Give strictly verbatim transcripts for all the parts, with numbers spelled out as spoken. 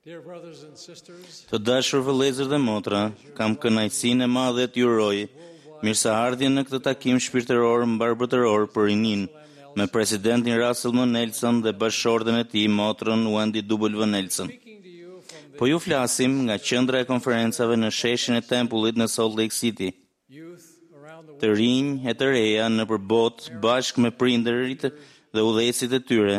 Dear brothers and sisters, Të dashur vëllezër dhe motra, kam kënaqësinë e madhe të juroj mirëseardhjen në këtë takim shpirtëror mbarëbotëror për rinin me presidentin Russell M. Nelson dhe bashkëshorten e tij, motrën Wendy W. Nelson. speaking to you from the Po ju flasim nga qendra e konferencave në sheshin e tempullit në Salt Lake City. youth around the Të world rinj e të reja në përbot bashkë me prindërit dhe udhëheqësit e tyre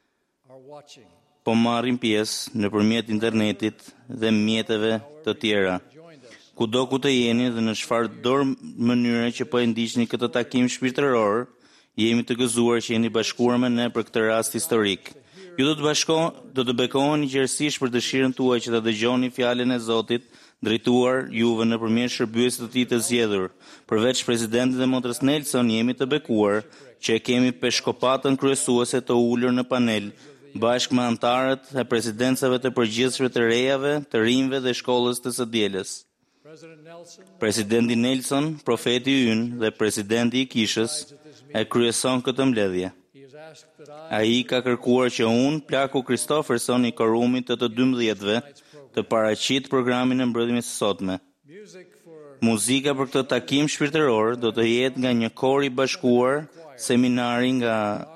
are watching. po marrin pjesë nëpërmjet internetit dhe mjeteve të tjera. Joined us. Kudo ku të jeni dhe në çfarë dorë mënyre që po e ndiqni këtë takim shpirtëror, jemi të gëzuar që jeni bashkuar me ne për këtë rast historik. Ju do të bashko, do të bekoheni gjerësisht për dëshirën tuaj që të dëgjoni fjalën e Zotit drejtuar juve nëpërmjet shërbyesit të tij të zgjedhur. Përveç presidentit dhe motrës Nelson, jemi të bekuar që e kemi peshkopatën kryesuese të ulur në panel, bashkë me antarët e presidencave të përgjithshme të rejave, të rinjve dhe shkollës të së dielës. President Nelson Presidenti Nelson, profeti ynë dhe presidenti i kishës, e kryeson këtë mbledhje. he has asked that I Ai ka kërkuar që unë, Plaku Christopherson i korumit të të dymbëdhjetëve, të paraqit programin e mbrëmjes së sotme. music for Muzika për këtë takim shpirtëror do të jetë nga një kor i bashkuar, seminari nga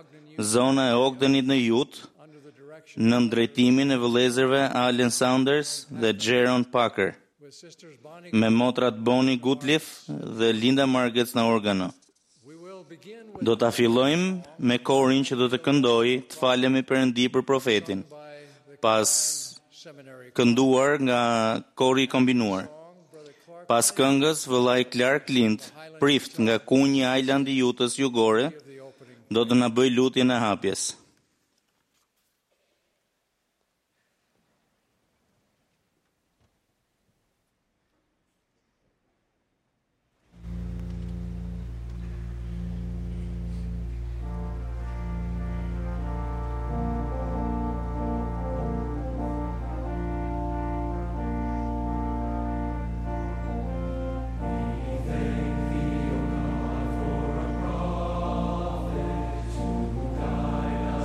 zona e Ogdenit në Utah, under the direction në drejtimin e vëllezërve Alan Saunders dhe Jaron Parker, with sisters Bonnie. me motrat Bonnie Goodliff dhe Linda Margetts në organo. We will begin with Do ta fillojmë me korin që do të këndojë Të falemi Perëndi për profetin, by the pas seminary kënduar nga kori i kombinuar. song, Brother Clark Pas këngës, vëllai Clark Clint, prift nga Kunji Island i Jutës jugore, of the opening. do të na bëj lutjen e hapjes. Guide us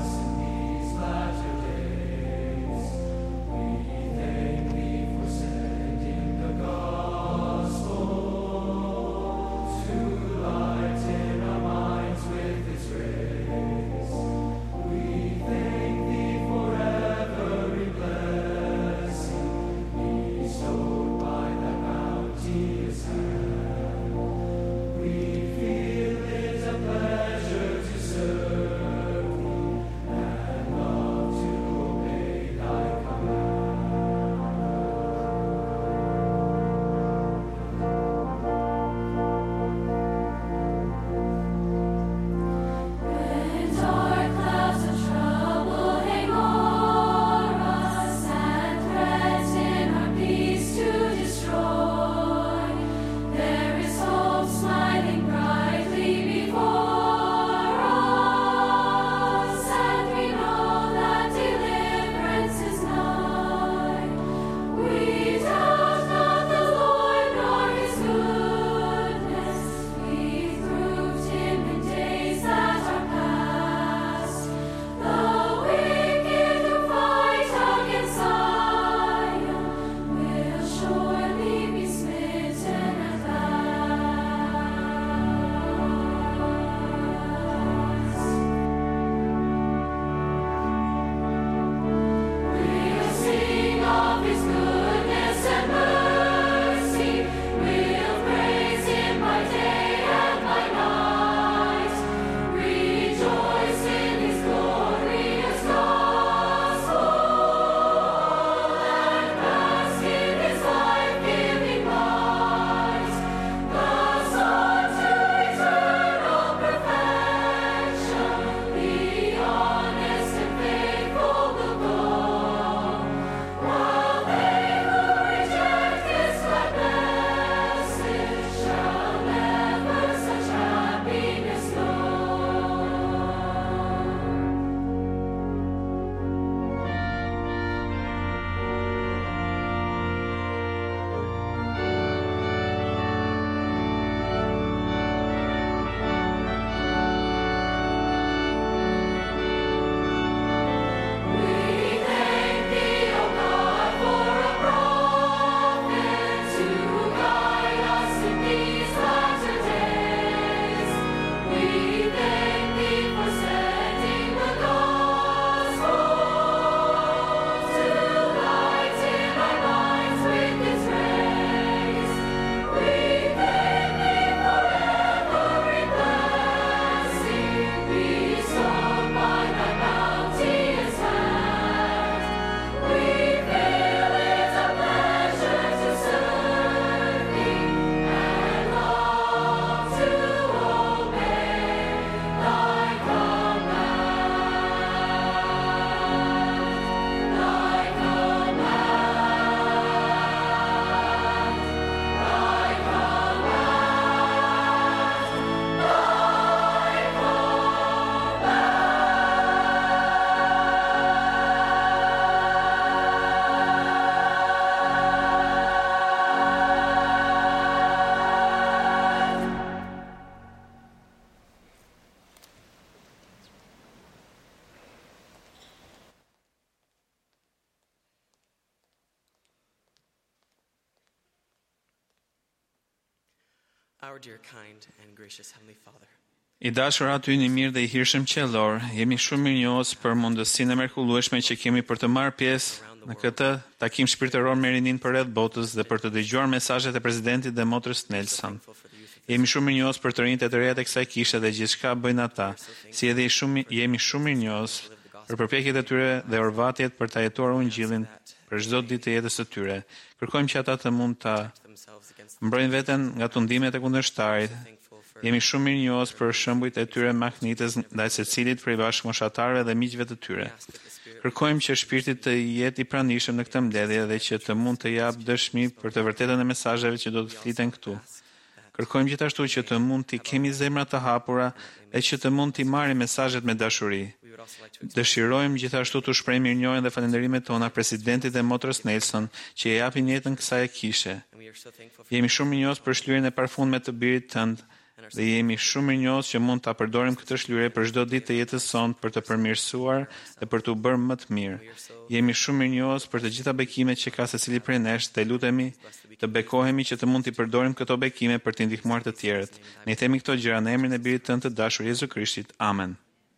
Our dear, kind, and gracious Heavenly Father, I dashur aty një mirë dhe i hirshëm qellor, jemi shumë mirënjohës për mundësinë e mrekullueshme që kemi për të marrë pjesë në këtë takim shpirtëror me rinin përreth botës dhe për të dëgjuar mesazhet e presidentit dhe motrës Nelson. Jemi shumë mirënjohës për të rinjtë e të reja të kësaj kishe dhe gjithçka bëjnë ata, si edhe i shumë jemi shumë mirënjohës për përpjekjet e tyre dhe orvatjet për ta jetuar ungjillin për çdo ditë të jetës së tyre. Kërkojmë që ata të mund ta mbrojnë veten nga tundimet e kundërshtarit. Jemi shumë mirënjohës për shembujt e tyre mahnitës ndaj secilit prej bashkëmoshatarëve dhe miqve të tyre. Kërkojmë që shpirti të jetë i pranishëm në këtë mbledhje dhe që të mund të japë dëshmi për të vërtetën e mesazheve që do të fliten këtu. Kërkojmë gjithashtu që të mund të kemi zemra të hapura e që të mund të marrim mesazhet me dashuri. Dëshirojmë gjithashtu të shprehim mirënjohjen dhe falënderimet tona presidentit dhe motrës Nelson që i japin jetën kësaj kishe. Jemi shumë mirënjohës për shlyerjen e parfumeve të birit tënd dhe jemi shumë mirënjohës që mund ta përdorim këtë shlyerje për çdo ditë të jetës sonë për të përmirësuar dhe për të u bërë më të mirë. Jemi shumë mirënjohës për të gjitha bekimet që ka secili prej nesh dhe lutemi të bekohemi që të mund t'i përdorim këto bekime për t'i ndihmuar të tjerët. Ne i themi këto gjëra në emrin e birit tënd të dashur Jezu Krishtit. Amen.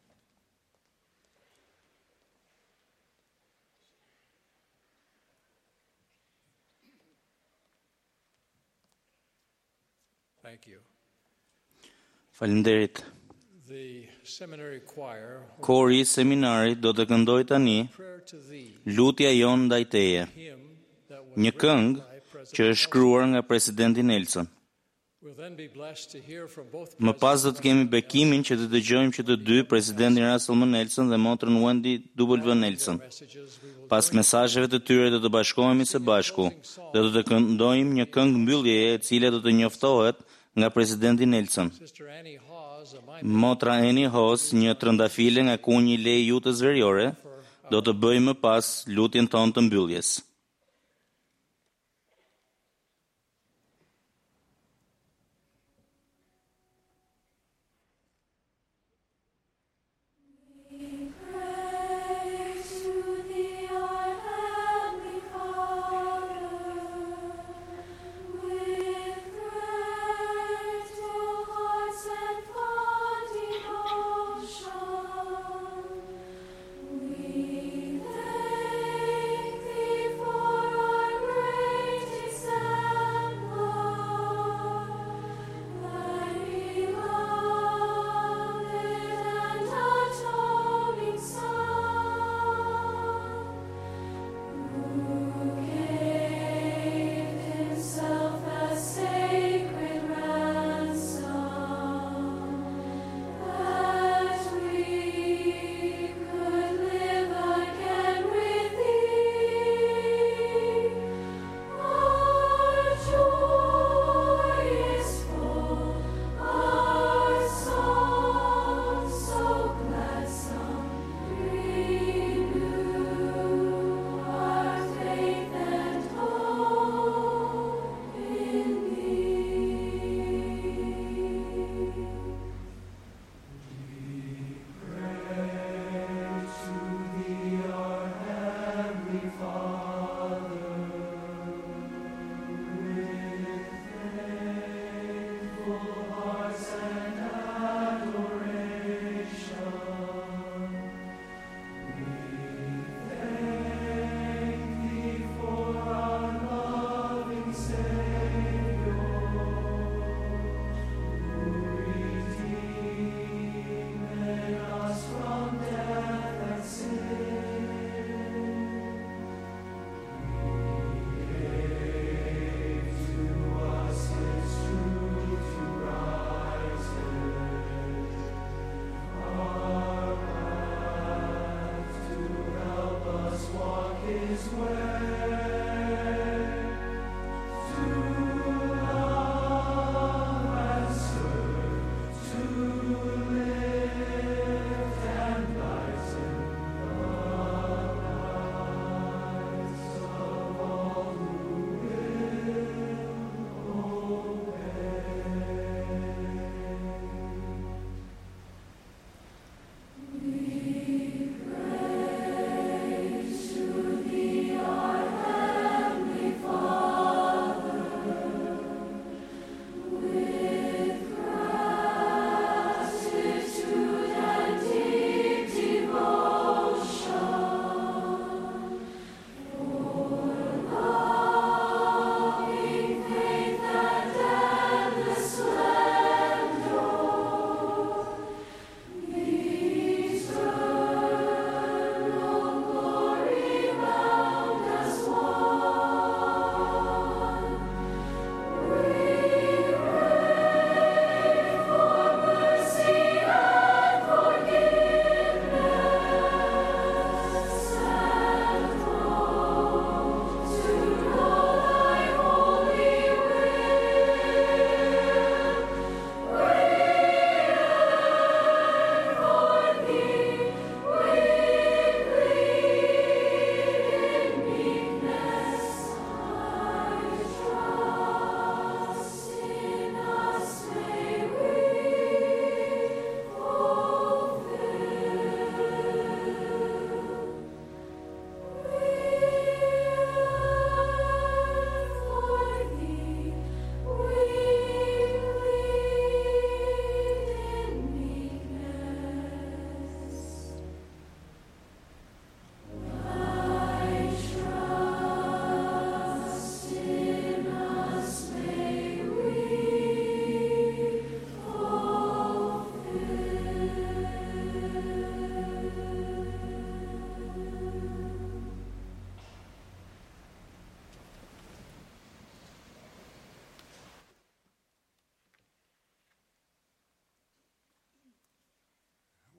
Thank you. Faleminderit. The seminary choir will Kori i seminarit do të këndoj tani prayer to thee, Lutja jon ndaj teje, hymn that was një written këngë by President që është shkruar nga presidenti Nelson. We'll then be blessed to hear from both Më pas do të kemi bekimin që të dëgjojmë që të dy, presidentin Russell M. Nelson dhe motrën Wendy W. Nelson. messages. We will Pas mesazheve të tyre do të bashkohemi së bashku dhe do të këndojmë një këngë mbylljeje e cila do të njoftohet nga presidenti Nelson. Sister Annie Hawes, a my Motra Annie Hawes, një trëndafile nga ku një lej jutës veriore, do të bëjë më pas lutjen tonë të mbylljes. We thank thee for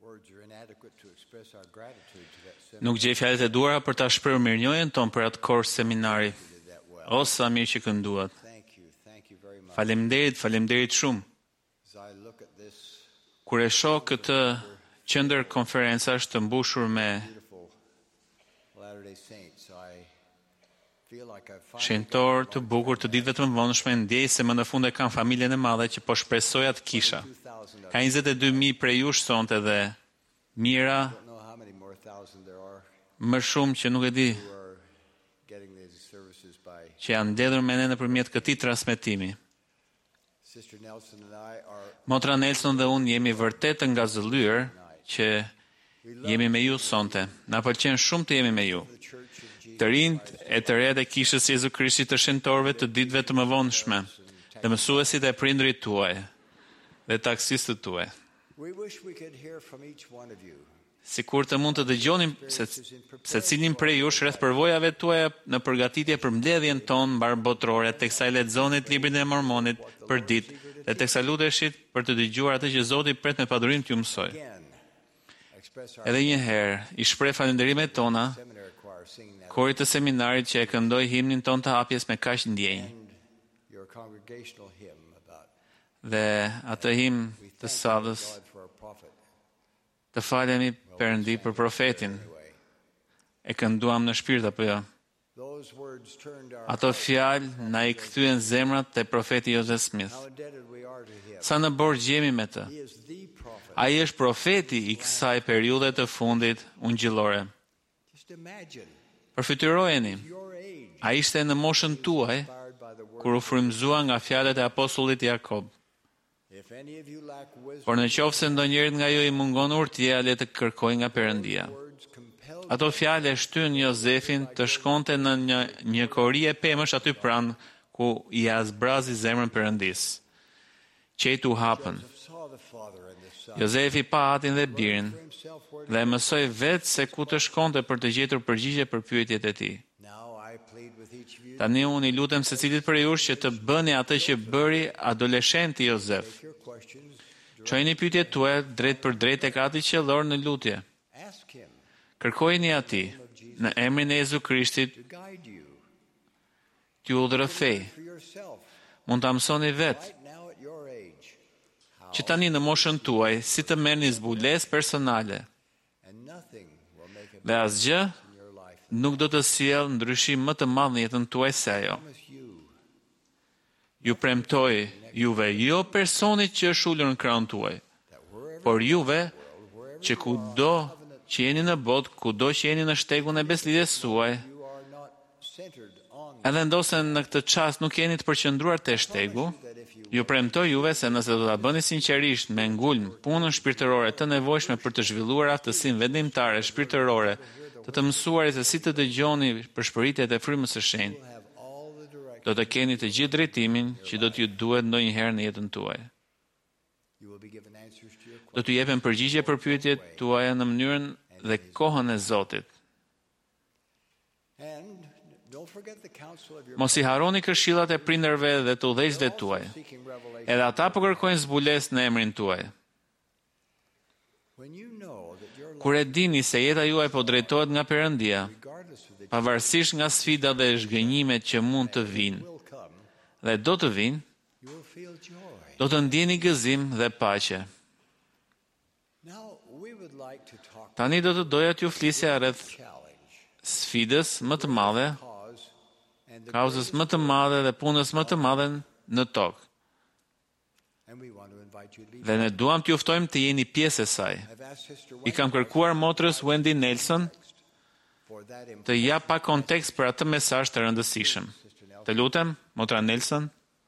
Nuk gjej fjalët e duara për ta shprehur mirënjohjen tonë për atë kohë seminari. O sa mirë që kënduat. Faleminderit, faleminderit shumë. Kur e shoh këtë qendër konferencash të mbushur me shenjtor të bukur të ditëve të mëvonshme, ndjej se më në fund e kam familjen e madhe që po shpresoja të kisha. Ka njëzet e dy mijë prej jush sonte dhe mira më shumë që nuk e di që janë ndedhur me ne nëpërmjet këtij transmetimi. Motra Nelson dhe unë jemi vërtet të ngazëllyer që jemi me ju sonte. Na pëlqen shumë të jemi me ju. Të rinjt e të reja e kishës Jezu Krishtit të shenjtorëve të ditëve të mëvonshme, dhe mësuesit e prindrit tuaj dhe taksistët tuaj. Sikur të mund të dëgjonim se, se cilin prej jush rreth përvojave tuaja në përgatitje për mbledhjen tonë mbar botërore, teksa i lexonit librin e Mormonit për ditë dhe teksa luteshit për të dëgjuar atë që Zoti pret me padurim t'ju mësoj. Edhe një herë, i shpreh falënderimet tona korit të seminarit që e këndoi himnin ton të hapjes me kaq ndjenjë. Dhe atë him të sadhës, të falemi Perëndi për profetin. E kënduam në shpirt apo jo? Ato fjalë na i kthyen zemrat te profeti Joseph Smith. Sa në borxh jemi me të. Ai është profeti i kësaj periudhe të fundit ungjillore. Përfytyrojeni. Ai ishte në moshën tuaj kur u frymëzua nga fjalët e apostullit Jakob. Por në qoftë se ndonjërit nga ju i mungon urtëja, le të kërkojë nga Perëndia. Ato fjalë e shtyn Jozefin të shkonte në një, një kori e pemësh aty pranë ku i azbrazi zemrën Perëndis. Qejt u hapën. Jozefi pa atin dhe birin dhe mësoi vetë se ku të shkonte për të gjetur përgjigje për pyetjet e tij. Tani unë i lutem secilit prej jush që të bëni atë që bëri adoleshenti Jozef. Çojini pyetjet tuaja drejt për drejt tek Ati qiellor në lutje. Kërkojini atij në emrin e Jezu Krishtit t'ju udhërofej. Mund ta mësoni vetë që tani në moshën tuaj si të merrni zbulesë personale. Dhe asgjë nuk do të sjellë ndryshim më të madh në jetën tuaj se ajo. Ju premtoj juve, jo personit që është ulur në krahun tuaj, por juve që kudo që jeni në botë, kudo që jeni në shtegun e beslidhjes suaj, edhe ndoshta në këtë çast nuk jeni të përqendruar te shtegu, ju premtoj juve se nëse do ta bëni sinqerisht me ngulm punën shpirtërore të nevojshme për të zhvilluar aftësinë vendimtare shpirtërore, të të mësuarit se si të dëgjoni për shpëritjet e frymës së shenjtë, do të keni të gjithë drejtimin që do t'ju duhet ndonjëherë në jetën tuaj. Do t'ju jepen përgjigje për pyetjet tuaja në mënyrën dhe kohën e Zotit. Mos i harroni këshillat e prindërve dhe të udhëheqësve tuaj. Edhe ata po kërkojnë zbulesë në emrin tuaj. Kur e dini se jeta juaj po drejtohet nga Perëndia, pavarësisht nga sfidat dhe zhgënjimet që mund të vinë, dhe do të vinë, do të ndjeni gëzim dhe paqe. Tani do të doja t'ju flisja rreth sfidës më të madhe, kauzës më të madhe dhe punës më të madhe në tokë. Dhe ne duam t'ju ftojmë të jeni pjesë e saj. I kam kërkuar motrës Wendy Nelson të jap pa kontekst për atë mesazh të rëndësishëm. Të lutem, motra Nelson.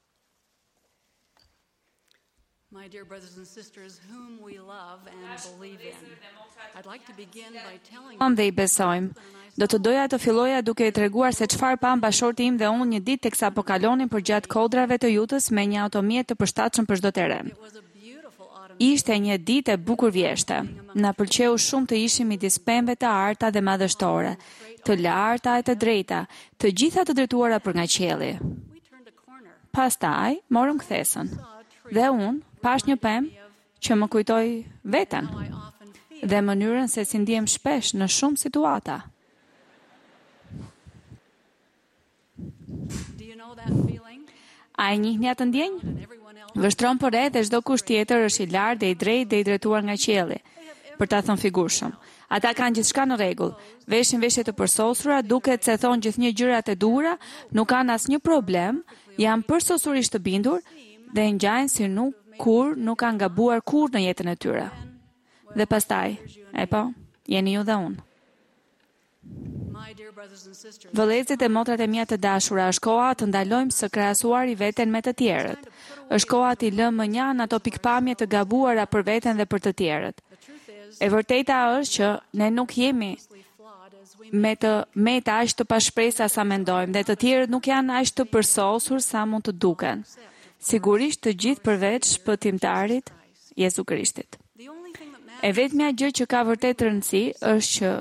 My dear brothers and sisters, whom we love and believe in. I'd like to begin by telling Unë dhe i besojmë. Do të doja të filloja duke i treguar se çfarë pam bashorti im dhe unë një ditë teksa po kalonin përgjatë kodrave të Jutës me një automjet të përshtatshëm për çdo terren. Ishte një ditë e bukur vjeshte. Na pëlqeu shumë të ishim midis pemëve të arta dhe madhështore, të larta e të drejta, të gjitha të drejtuara për nga qielli. Pastaj morëm kthesën. Dhe unë pash një pemë që më kujtoi veten. dhe mënyrën se si ndihem shpesh në shumë situata. Do you know that feeling? A e njihni atë ndjenjë? Everyone else. Vështron për re dhe çdo kusht tjetër është i lartë dhe i drejtë dhe i drejtuar nga qielli, për ta thënë figurshëm. Ata kanë gjithçka në rregull, veshin veshje të përsosura, duket se thon gjithnjë gjërat e duhura, nuk kanë asnjë problem, janë përsosurisht të bindur dhe ngjajnë si nuk kur nuk kanë gabuar kurrë në jetën e tyre. Dhe pastaj, e po, jeni ju dhe unë. My dear brothers and sisters, Vëllezërit e motrat e mia të dashura, është koha të ndalojmë së krahasuari veten me të tjerët. Është koha të lëmë mënjan ato pikpamje të gabuara për veten dhe për të tjerët. E vërteta është që ne nuk jemi flawed as we me të meta aq të pashpresa sa mendojmë dhe të tjerët nuk janë aq të përsosur sa mund të duken. Sigurisht të gjithë përveç shpëtimtarit Jezu Krishtit. the only thing that matters E vetmja gjë që ka vërtet rëndësi është që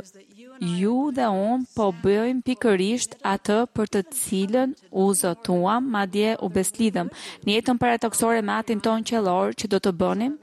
ju dhe unë po bëjmë pikërisht atë për të cilën u zotuam, madje u beslidhëm në jetën paratoksore me atin ton qellor që do të bënim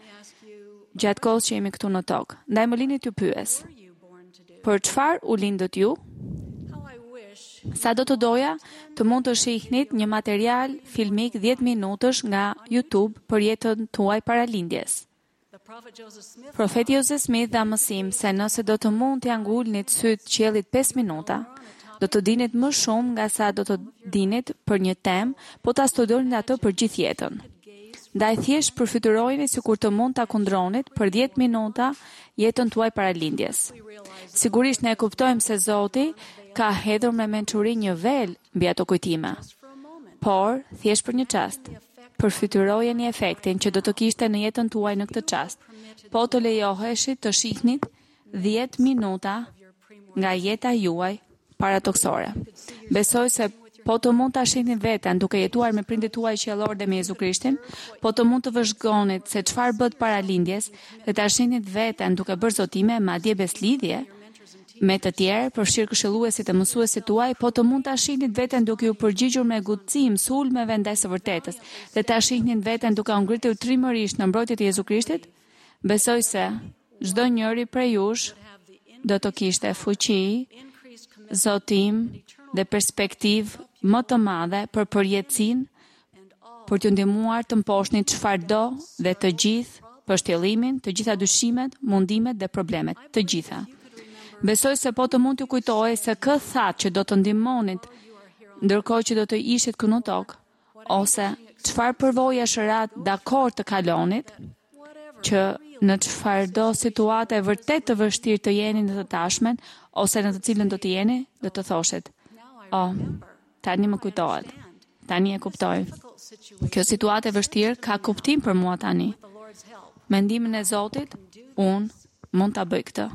gjatë kohës që jemi këtu në tokë. Ndaj më lini t'ju pyes, were you born to do. për çfarë u lindët ju? How I wish Sa do të doja të mund të shihnit një material filmik dhjetë minutësh nga YouTube për jetën tuaj paralindjes. the prophet Joseph Smith Profeti Joseph Smith dha mësim se nëse do të mund t'ja ngulnit syt qiellit pesë minuta, do të dinit më shumë nga sa do të dinit për një temë, po ta studionit atë për gjithë jetën. Ndaj thjesht përfytyrojeni sikur të mund ta kundronit për dhjetë minuta jetën tuaj paralindjes. Sigurisht ne e kuptojmë se Zoti ka hedhur me mençuri një vel mbi ato kujtime. Por, thjesht për një çast, përfytyrojeni efektin që do të kishte në jetën tuaj në këtë çast. Po të lejoheshit të shihnit dhjetë minuta nga jeta juaj paratoksore. Besoj se po të mund ta shihni veten duke jetuar me prindit tuaj qiellor dhe me Jezu Krishtin, po të mund të vëzhgonit se çfarë bëhet paralindjes dhe ta shihnit veten duke bërë zotime, madje beslidhje me të tjerë, përfshirë këshilluesit e mësuesit tuaj, po të mund ta shihnit veten duke u përgjigjur me gutësim sulmeve ndaj së vërtetës dhe ta shihnit veten duke u ngritur trimërisht në mbrojtjet e Jezu Krishtit. Besoj se çdo njëri prej jush do të kishte fuqi, zotim dhe perspektivë më të madhe për përjetësinë, për t'ju ndihmuar të mposhtni çfarëdo dhe të gjithë pështjellimin, të gjitha dyshimet, mundimet dhe problemet, të gjitha. Besoj se po të mund t'ju kujtoj se kë thatë që do të ndihmonit ndërkohë që do të ishit këtu në tokë, ose çfarë përvoja shërat dakord të kalonit, që në çfarëdo situate e vërtet të vështirë të jeni në të tashmen, ose në të cilën do të jeni, do të thoshet, oh, tani më kujtohet, tani e kuptoj. Kjo situatë e vështirë ka kuptim për mua tani. Me ndihmën e Zotit, unë mund ta bëj këtë.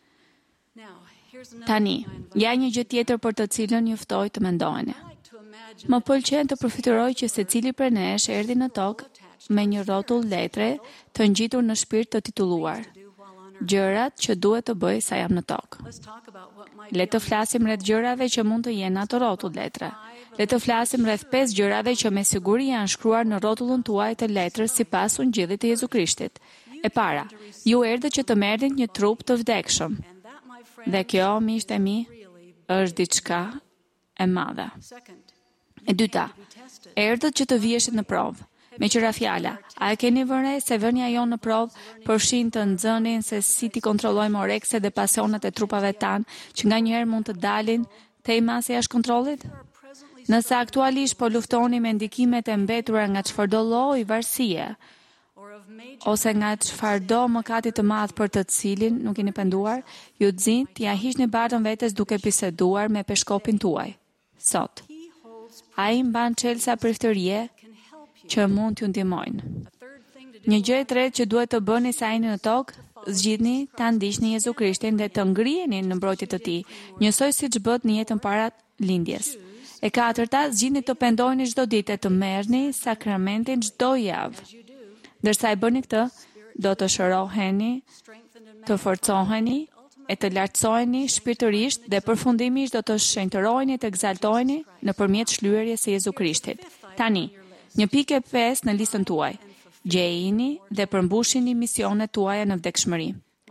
now here's another Tani, ja një gjë tjetër për të cilën ju ftoj të mendojeni. to imagine Më pëlqen të përfitëroj që secili prej nesh erdhi në tokë me një rrotull letre të ngjitur në shpirt të titulluar Gjërat që duhet të bëj sa jam në tokë. let's talk about what might Le të flasim rreth gjërave që mund të jenë ato rrotull letre. Le të flasim rreth pesë gjërave që me siguri janë shkruar në rrotullën tuaj të letrës sipas ungjillit të Jezu Krishtit. E para, ju erdhët që të merrni një trup të vdekshëm. and that my friend Dhe kjo, miqtë e mi, është diçka e madhe. second E dyta, erdhët që të viheshit në provë. Me qëra fjala, a e keni vënë se vënia jonë në provë përfshin të nxënin se si ti kontrollojmë orekse dhe pasionet e trupave tanë që nga njëherë mund të dalin tema se jashtë kontrollit? Nëse aktualisht po luftoni me ndikimet e mbetura nga çfarëdo lloji varësie, or of major ose nga çfarëdo mëkati të madh për të cilin nuk jeni penduar, ju xhin t'ia hiqni bartën vetes duke biseduar me peshkopin tuaj. Sot, he holds ai mban çelësa përftërie can help you. që mund t'ju ndihmojnë. A third thing to do Një gjë e tretë që duhet të bëni sa jeni në tokë, zgjidhni ta ndiqni Jezu Krishtin dhe të ngriheni në mbrojtjet e tij, njësoj siç bëhet në jetën para lindjes. E katërta, zgjidhni të pendoheni çdo ditë e të merrni sakramentin çdo javë. Ndërsa e bëni këtë, do të shëroheni, strengthened and të forcoheni e të lartësoheni shpirtërisht dhe përfundimisht do të shenjtëroheni e të egzaltoheni nëpërmjet shlyerjes së Jezu Krishtit. Tani, një pikë e pesë në listën tuaj. Gjejini dhe përmbushini misionet tuaja në vdekshmëri.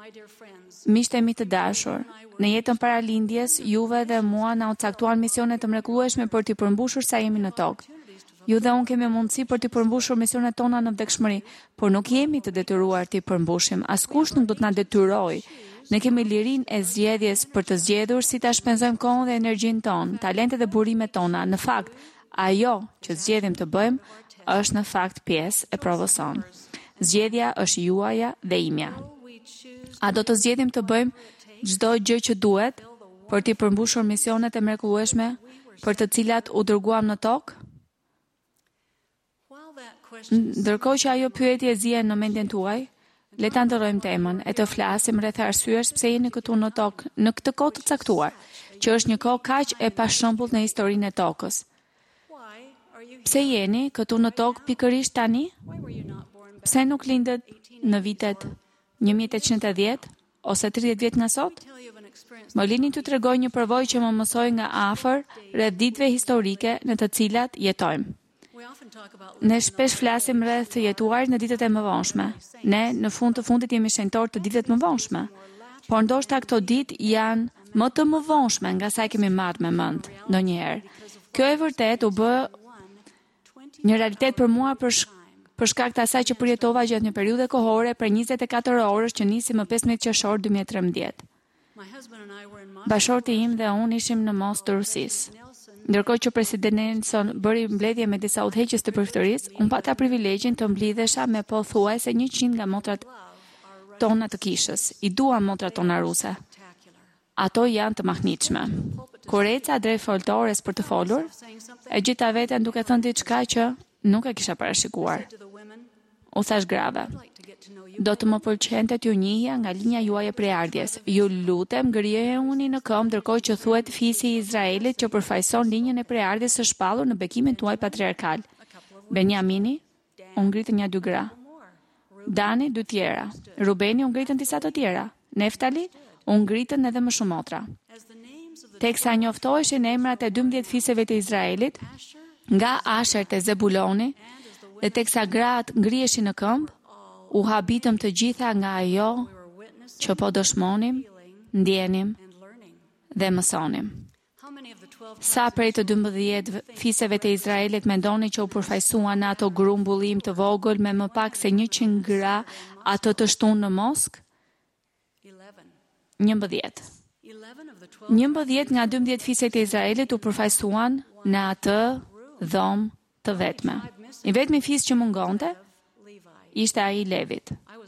Miqtë e mi të dashur, në jetën paralindjes, juve dhe mua na u caktuan misione të mrekullueshme për t'i përmbushur sa jemi në tokë. Ju dhe unë kemi mundësi për t'i përmbushur misionet tona në vdekshmëri, por nuk jemi të detyruar t'i përmbushim. Askush nuk do të na detyrojë. Ne kemi lirinë e zgjedhjes për të zgjedhur si ta shpenzojmë kohën dhe energjinë tonë, talentet dhe burimet tona. Në fakt, ajo që zgjedhim të bëjmë është në fakt pjesë e provës sonë. Zgjedhja është juaja dhe imja. A do të zgjedhim të bëjmë çdo gjë që duhet për t'i përmbushur misionet e mrekullueshme për të cilat u dërguam në tokë? Ndërkohë që ajo pyetje zihen në mendjen tuaj, le ta ndërrojmë temën e të flasim rreth arsyesh pse jeni këtu në tokë në këtë kohë të caktuar, që është një kohë kaq e pashëmbullt në historinë e tokës. Pse jeni këtu në tokë pikërisht tani? Pse nuk lindët në vitet një mijë e tetëqind e dhjetë ose tridhjetë vjet nga sot? Më lini t'ju tregoj një përvojë që më mësoi nga afër rreth ditëve historike në të cilat jetojmë. Ne shpesh flasim rreth të jetuarit në ditët e mëvonshme. Ne, në fund të fundit, jemi shenjtor të ditëve të mëvonshme. Por ndoshta këto ditë janë më të mëvonshme nga sa e kemi marrë me mend ndonjëherë. Kjo e vërtet u bë një realitet për mua për shkak për shkak të asaj që përjetova gjatë një periudhe kohore për njëzet e katër orësh që nisi më pesëmbëdhjetë qershor dy mijë e trembëdhjetë. Bashorti im dhe unë ishim në Moskë të Rusisë. Ndërkohë që presidenti Nelson bëri mbledhje me disa udhëheqës të përftërisë, unë pata privilegjin të mblidhesha me pothuajse njëqind nga motrat tona të kishës. I dua motrat tona ruse. Ato janë të mahnitshme. Kur eca drejt foltores për të folur, e gjeta veten duke thënë diçka që nuk e kisha parashikuar. U thash grave: do të më pëlqente t'ju njihja nga linja juaj e preardhjes. Ju lutem, ngriheuni në këmbë ndërkohë që thuhet fisi i Izraelit që përfaqëson linjën e preardhjes së shpallur në bekimin tuaj patriarkal. Benjamini u ngritën një dy gra. Dani dy tjera. Rubeni u ngritën disa të tjera. Neftali u ngritën edhe më shumë motra. Teksa njoftoheshin emrat e dymbëdhjetë fisëve të Izraelit, nga Asher te Zebuloni, dhe teksa gratë ngriheshin në këmbë, u habitëm të gjitha nga ajo që po dëshmonim, ndjenim dhe mësonim. Sa prej të dymbëdhjetë fisëve të Izraelit mendoni që u përfaqësuan në ato grumbullim të vogël me më pak se njëqind gra atë të shtunë në Moskë? njëmbëdhjetë. njëmbëdhjetë nga dymbëdhjetë fiset e Izraelit u përfaqësuan në atë dhomë të vetme. I vetmi fis që mungonte ishte ai i Levit.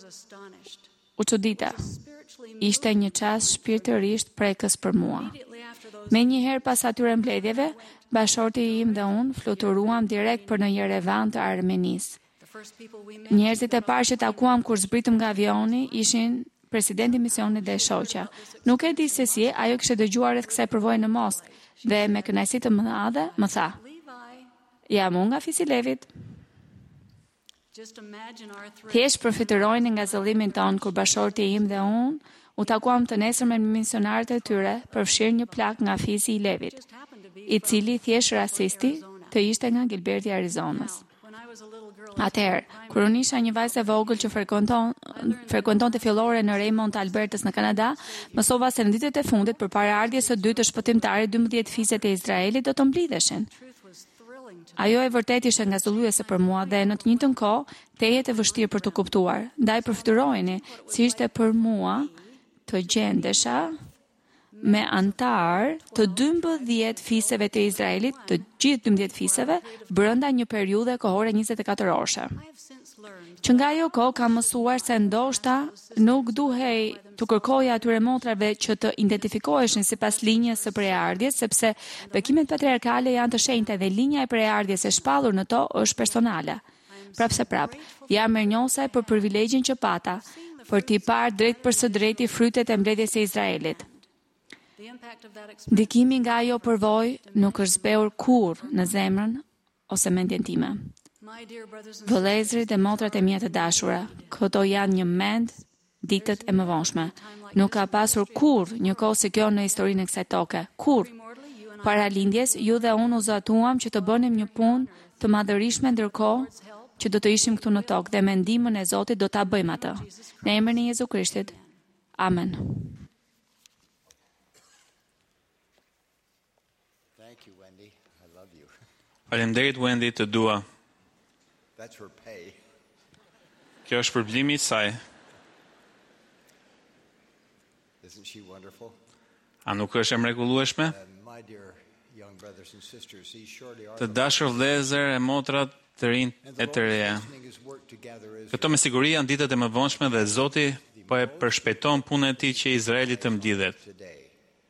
U çudita. Ishte një çast shpirtërisht prekës për mua. Me njëherë pas atyre mbledhjeve, bashorti im dhe unë fluturuam direkt për në Yerevan të Armenisë. Njerëzit e parë që takuam kur zbritëm nga avioni ishin presidenti i misionit dhe shoqja. Nuk e di se si ajo kishte dëgjuar rreth kësaj përvoje në Moskë dhe me kënaqësi të madhe më tha: "Ja, unë nga fisi Levit." Thjesht përfitojnë nga zëllimin ton kur bashorti im dhe unë u takuam të nesër me misionarët e tyre, përfshirë një plak nga fisi i Levit, i cili thjesht rasisti të ishte nga Gilberti i Arizonës. Atëherë, kur unë isha një vajzë e vogël që frekuenton frekuentonte fillore në Raymond të Albertës në Kanada, mësova se në ditët e fundit përpara ardhjes së dytë të shpëtimtarit dymbëdhjetë fiset e Izraelit do të mblidheshin. Ajo e vërtet ishte ngazulluese për mua dhe në të njëjtën kohë tejet e vështirë për të kuptuar. Ndaj përfitojeni si ishte për mua të gjendesha me antar të dymbëdhjetë fisëve të Izraelit, të gjithë dymbëdhjetë fisëve, brenda një periudhe kohore njëzet e katër orëshe. Që nga ajo kohë kam mësuar se ndoshta nuk duhej të kërkoja atyre motrave që të identifikoheshin sipas linjës së preardhjes, sepse bekimet patriarkale janë të shenjta dhe linja e preardhjes e shpallur në to është personale. Prapse prap, jam mirënjohëse për privilegjin që pata, për t'i parë drejt për së drejti frytet e mbledhjes së Izraelit. Ndikimi nga ajo përvojë nuk është zbehur kurrë në zemrën ose mendjen time. Vëllezërit dhe motrat e mia të dashura, këto janë një mend ditët e mëvonshme. Nuk ka pasur kurrë një kohë si kjo në historinë e kësaj toke. Kurrë. Para lindjes, ju dhe unë u zatuam që të bënim një punë të madhërishme ndërkohë që do të ishim këtu në tokë dhe me ndihmën e Zotit do ta bëjmë atë. Në emrin e Jezu Krishtit. Amen. Thank you, Wendy. I love you. Faleminderit Wendy, të dua. That's her pay. Kjo është përblimi i saj. Isn't she wonderful? A nuk është e mrekullueshme? And my dear young brothers and sisters, these surely are Të dashur vëllezër e motra të rinj and e the të reja. Lord's hastening his work to gather Israel Këto me siguri janë ditët e mëvonshme dhe Zoti po e përshpejton punën e tij që Izraeli të mblidhet. today.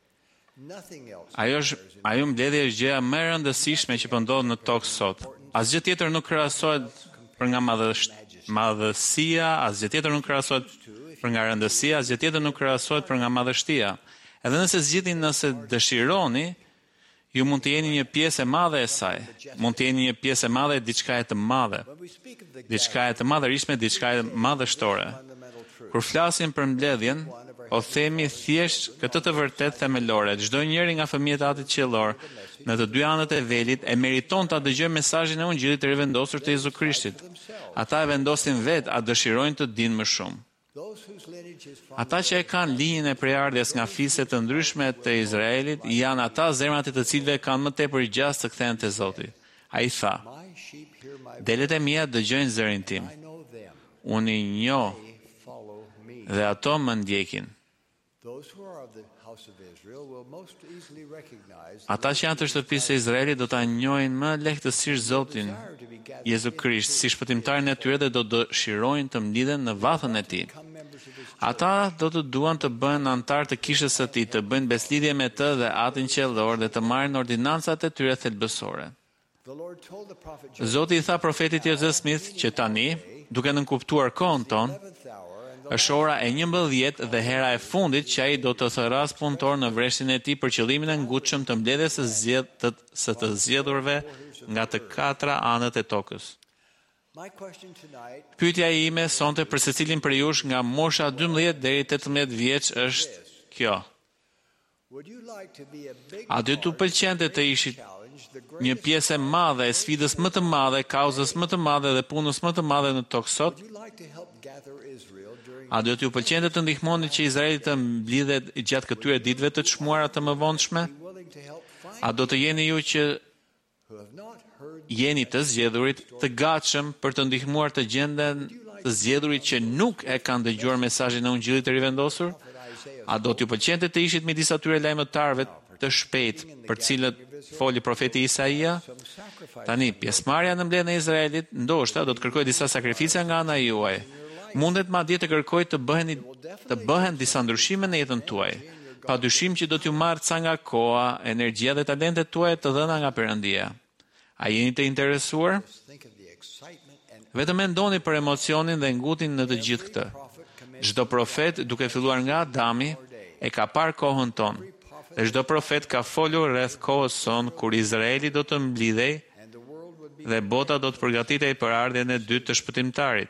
Nothing else Ajo është ajo mbledhje është gjëja më e rëndësishme që po ndodh në tokë sot. Asgjë tjetër nuk krahasohet për nga madhësh- madhësia, asgjë tjetër nuk krahasohet për nga rëndësia, asgjë tjetër nuk krahasohet për nga madhështia. Edhe nëse zgjidhni nëse dëshironi, ju mund të jeni një pjesë e madhe e saj. Mund të jeni një pjesë e madhe e diçka e të madhe. when we speak of the Diçka e të madhërishme, diçka e madhështore. fundamental truth. Kur flasim për mbledhjen, o themi thjesht këtë të vërtet themelore. Çdo njeri nga fëmijët e Atit qiellor në të dy anët e velit e meriton ta dëgjojë mesazhin e Ungjillit të rivendosur të Jezu Krishtit. Ata e vendosin vetë, a dëshirojnë të dinë më shumë. Those whose lineage is from Ata që e kanë linjën e prejardhjes nga fiset të ndryshme të Izraelit, janë ata zemrat e të cilëve kanë më tepër gjas të kthehen te Zoti. Ai tha: my sheep hear my voice. "Delet e mia dëgjojnë zërin tim. I know them. Unë i njoh They follow me. dhe ato më ndjekin." Those who are of the house of Israel will most easily recognize Ata që janë të shtëpisë së Izraelit do ta njohin më lehtësisht Zotin desire to be gathered Jezu Krisht si shpëtimtarin e tyre dhe do dëshirojnë të mlidhen në vathën e tij. become members of his Ata do të duan të bëhen antar të kishës së tij, të bëjnë beslidhje me të dhe Atin qiellor dhe të marrin ordinancat e tyre thelbësore. The Lord told the prophet Joel Zoti i tha profetit Joseph Smith që tani, duke nënkuptuar kohën tonë, eleventh hour and the është ora e njëmbëdhjetë dhe hera e fundit që ai do të thërras punëtor në vreshtin e tij për qëllimin e ngutshëm të mbledhjes së zgjedh të së të zgjedhurve nga të katra anët e tokës. my question tonight Pyetja ime sonte për secilin prej jush nga mosha dymbëdhjetë deri tetëmbëdhjetë vjeç është kjo: would you like to be a big A do t'u pëlqente të ishit challenge the një greatest pjesë e madhe e sfidës më të madhe, kauzës më të madhe dhe punës më të madhe në tokë sot? would you like to help gather Israel during A do t'ju pëlqente të ndihmoni që Izraeli të mblidhet gjatë këtyre ditëve të çmuara të mëvonshme? be willing to help find A do të jeni ju që who have not heard jeni të zgjedhurit, të gatshëm për të ndihmuar të gjenden të zgjedhurit që nuk e kanë dëgjuar mesazhin e Ungjillit të rivendosur? A do t'ju pëlqente të ishit midis atyre lajmëtarëve të shpejt për cilët foli profeti Isaia? some sacrifice Tani, pjesëmarrja në mbledhjen e Izraelit ndoshta do të kërkojë disa sakrifica nga ana juaj. Mundet madje të kërkojë të bëheni të bëhen disa ndryshime në jetën tuaj. Padyshim që do t'ju marrë ca nga koha, energjia dhe talentet tuaja të dhëna nga Perëndia. A jeni të interesuar? think of the excitement and Vetëm mendoni për emocionin dhe ngutin në të gjithë këtë. prophet command Çdo profet, duke filluar nga Adami, e ka parë kohën tonë. Dhe çdo profet ka folur rreth kohës son kur Izraeli do të mblidhej and the world would be dhe bota do të përgatitej për ardhjen e dytë të shpëtimtarit.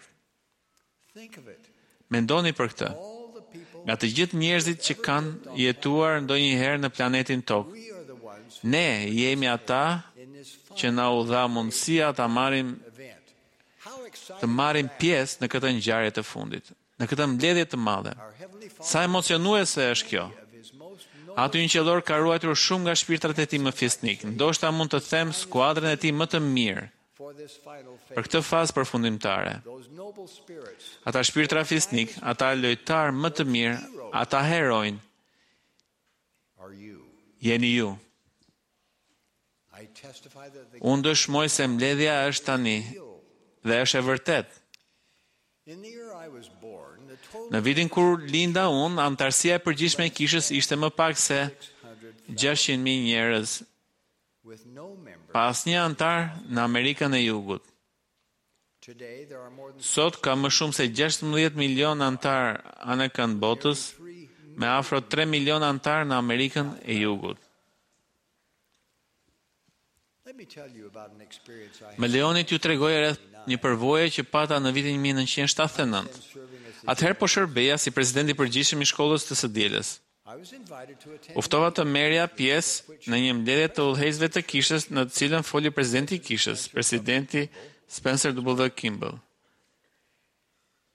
think of it Mendoni për këtë. all the people Nga të gjithë njerëzit që kanë jetuar ndonjëherë në planetin tokë, we are the ones ne jemi ata in this fun që na u dha mundësia ta marrim event how exciting të marrim pjesë në këtë ngjarje të fundit, në këtë mbledhje të madhe. our heavenly Father Sa emocionuese është kjo. of his most Aty një qellor ka ruajtur shumë nga shpirtrat e tij më fisnik. Ndoshta mund të them skuadrën e tij më të mirë for this final për phase këtë fazë përfundimtare. those noble spirits Ata shpirtra fisnik, ata lojtar më të mirë, ata herojnë, are you jeni ju. I testify that the Unë dëshmoj se mbledhja është tani dhe është e vërtet. in the year I was born the total Në vitin kur linda unë, antarësia e përgjithshme e kishës ishte më pak se gjashtëqind mijë njerëz, with no member pas një antar në Amerikën e Jugut. today there are more than Sot ka më shumë se gjashtëmbëdhjetë milion antar anë kënd botës, me afro tre milion antar në Amerikën e Jugut. let me tell you about an experience I Më had lejoni t'ju tregoj rreth një përvojë që pata në vitin mille nëntëqind shtatëdhjetë e nëntë. serving as the Atëherë po shërbeja si presidenti i përgjithshëm i shkollës të së dielës. I was invited to attend Uftova të merja pjesë në një mbledhje të udhëheqësve të kishës në të cilën foli presidenti i kishës, presidenti Spencer W. Kimball.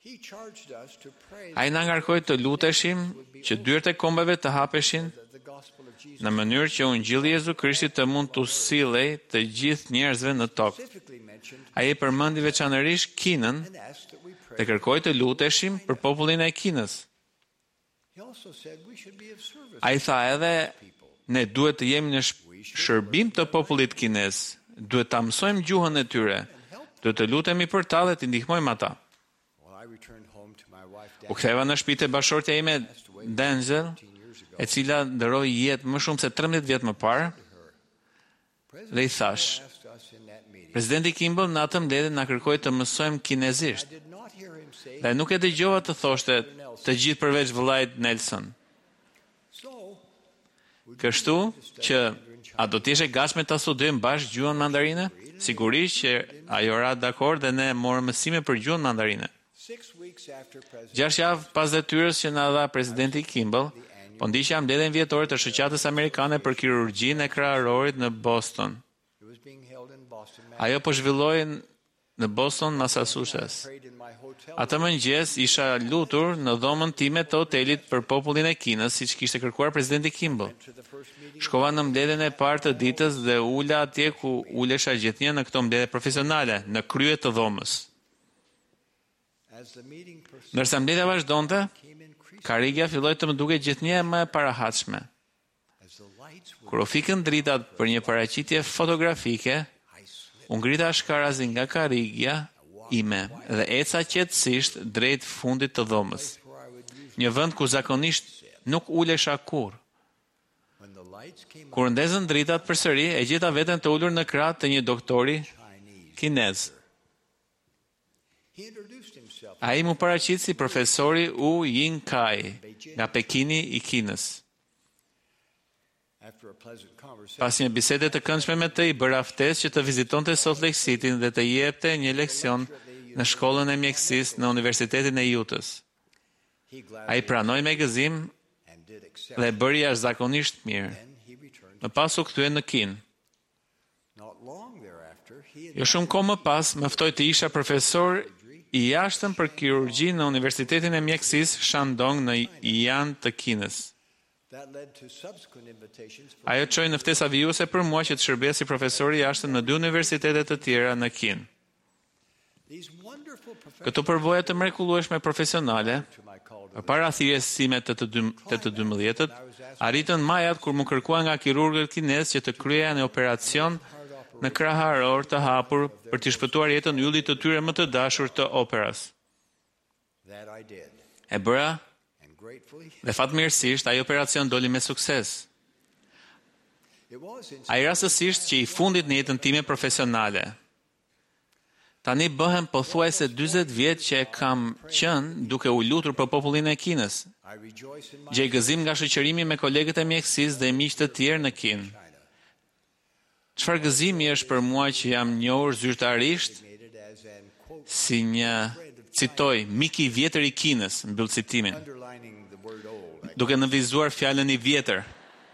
He charged us to pray Ai na ngarkoi të luteshim që dyert e kombeve të hapeshin that the gospel of Jesus në mënyrë që Ungjilli i Jezu Krishtit të mund të sillej të gjithë njerëzve në tokë. specifically mentioned Ai përmendi veçanërisht Kinën and asked that we pray. dhe kërkoi të luteshim për popullin e Kinës. He also said we should be of service. Ai tha edhe ne duhet të jemi në sh- shërbim të popullit kinez, duhet ta mësojmë gjuhën e tyre, duhet të lutemi për ta dhe të ndihmojmë ata. Well, I returned home to my wife U ktheva në shtëpitë e bashortja ime Denzel, e cila ndëroi jetë më shumë se tridhjetë vjet më parë, dhe i thash, asked us in that meeting. Presidenti Kimball në atë mbledhje na kërkoi të mësojmë kinezisht. I did not hear him say Dhe nuk e dëgjova të thoshte të gjithë përveç vëllait Nelson. so. Kështu që a do të jesh e gatshme ta studojmë bashkë gjuhën mandarine? Sigurisht që ajo ra dakord dhe ne morëm mësime për gjuhën mandarine. Six weeks after President Gjashtë javë pas detyrës që na dha presidenti Kimball, po ndiqja mbledhjen vjetore të shoqatës amerikane për kirurgjinë e kraharorit në Boston. it was being held in Boston, Ajo po zhvillohej në Boston, Massachusetts. prayed in my hotel Atë mëngjes isha lutur në dhomën time të hotelit për popullin e Kinës, siç kishte kërkuar presidenti Kimball. to the first meeting. Shkova në mbledhjen e parë të ditës dhe ula atje ku ulesha gjithnjë në këto mbledhje profesionale, në krye të dhomës. As the meeting proceeded, Ndërsa mbledhja vazhdonte, came increasing karrigja filloi të më duket gjithnjë e më e parahatshme. as the lights were. Kur u fikën dritat për një paraqitje fotografike, I slipped u ngrita shkarazi nga karrigja ime dhe eca qetësisht drejt fundit të dhomës. where I would use Një vend ku zakonisht nuk ulesha kurrë. when the lights came Kur ndezën dritat përsëri, e gjeta veten të ulur në krah të një doktori Chinese. kinez. He introduced himself. Ai mu paraqit si profesori U Yin Kai nga Pekini i Kinës. After a pleasant conversation, Pas një bisede të këndshme me të, i bëra ftesë që të vizitonte Salt Lake City dhe të jepte një leksion në shkollën e mjekësisë në Universitetin e Utah's. he Ai gladly pranoi me gëzim and did accept. dhe bëri jashtëzakonisht mirë. Then he returned. Më pas u kthye në Kinë. Not long thereafter, he Jo shumë kohë më pas, më ftoi të isha profesor i jashtëm për kirurgji në Universitetin e Mjekësisë Shandong në Yan të Kinës. that led to subsequent invitations for Ajo çoi në ftesa vijuese për mua që të shërbeja si profesor i jashtëm në dy universitete të tjera në Kinë. these wonderful professors Këto përvoja të mrekullueshme profesionale, to my call to përpara thirrjes sime të të dym- të të dymbëdhjetët, arritën majat kur më kërkuan nga kirurgët kinez që të kryeja një operacion në kraharor të hapur për të shpëtuar jetën yllit të tyre më të dashur të operas. that I did. E bëra And gratefully, dhe fatmirësisht ai operacion doli me sukses. it was in Ai rastësisht që i fundit në jetën time profesionale. Tani bëhem pothuajse dyzet vjet që e kam qenë duke u lutur për popullin e Kinës. I rejoice in my Gjej gëzim nga shoqërimi me kolegët e mjekësisë dhe miq të tjerë në Kinë. Çfarë gëzimi është për mua që jam njohur zyrtarisht made as an quote si një, citoj, mik i vjetër i Kinës, mbyll citimin, underlining the word old. I- duke nënvizuar fjalën i vjetër.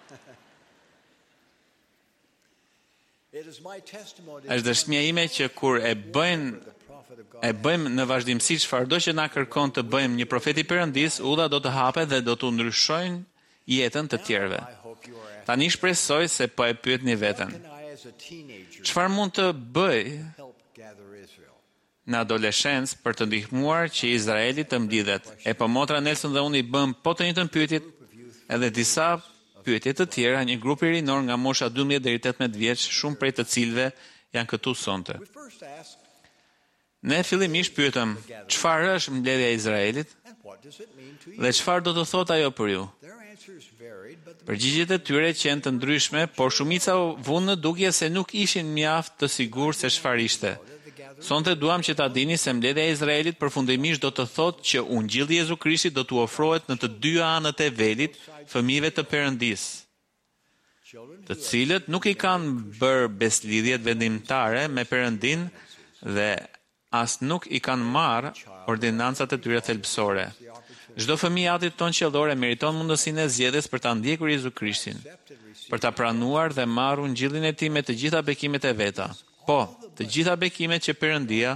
It is my testimony Është dëshmia ime që kur e bëjnë the prophet of God. e bëjmë në vazhdimsi çfarëdo që na kërkon të bëjmë një profet i Perëndis, udha do të hapet dhe do të ndryshojnë jetën të tjerëve. I hope you are asking, Tani shpresoj se po e pyetni veten. can I as a teenager Çfarë mund të bëj help gather Israel? në adoleshencë për të ndihmuar që Izraeli të mblidhet? E po motra Nelson dhe unë i bëm po të njëjtën pyetje edhe disa pyetje të tjera, një grup i rinor nga mosha dymbëdhjetë deri tetëmbëdhjetë vjeç, shumë prej të cilëve janë këtu sonte. We first asked, Ne fillimisht pyetëm, çfarë është mbledhja e Izraelit and what does it mean to you? dhe çfarë do të thotë ajo për ju? Their answers varied, but the Përgjigjet e tyre qenë të ndryshme, por shumica u vunë në dukje se nuk ishin mjaft të sigurt se çfarë ishte. Sonte duam që ta dini se mbledhja e Izraelit përfundimisht do të thotë që Ungjilli i Jezu Krishtit do t'u ofrohet në të dy anët e velit fëmijëve të Perëndisë, children të cilët nuk i kanë bërë beslidhjet vendimtare me Perëndin dhe as nuk i kanë marrë ordinancat e tyre thelbësore. Çdo fëmijë i atit ton qellor e meriton mundësinë e zgjedhjes për ta ndjekur Jezu Krishtin, për ta pranuar dhe marrë Ungjillin e Tij me të gjitha bekimet e veta. Po, të gjitha bekimet që Perëndia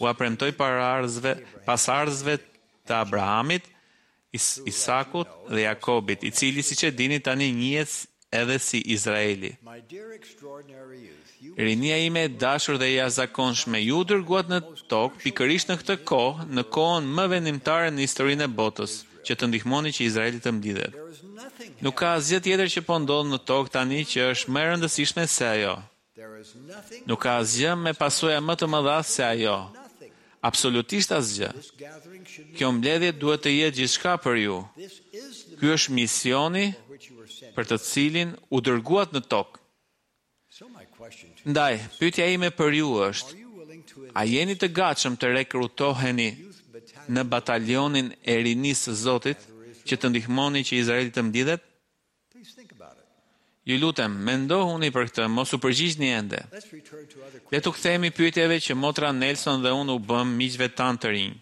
u premtoi paraardhësve, pasardhësve të Abrahamit, Is Isakut dhe Jakobit, i cili siç e dini tani njihet edhe si Izraeli. My dear extraordinary youth, you Rinia ime e dashur dhe e jashtëzakonshme, ju dërguat në tokë pikërisht në këtë kohë, në kohën më vendimtare në historinë e botës, që të ndihmoni që Izraeli të mblidhet. there is nothing Nuk ka asgjë tjetër që po ndodh në tokë tani që është më e rëndësishme se ajo. there is nothing Nuk ka asgjë me pasoja më të mëdha se ajo. nothing. Absolutisht asgjë. This gathering should be Kjo mbledhje duhet të jetë gjithçka për ju. this is the Ky është misioni for which you were sent. për të cilin u dërguat në tokë. So my question to Ndaj, pyetja ime për ju është: are you willing to a jeni të gatshëm të rekrutoheni youth battalion? në batalionin e rinisë së Zotit që të ndihmoni që Izraeli të mblidhet? Please think about it. Ju lutem, mendohuni për këtë, mos u përgjigjni ende. Let's return to other Le questions. të kthehemi pyetjeve që motra Nelson dhe unë u bëm miqve tanë të rinj.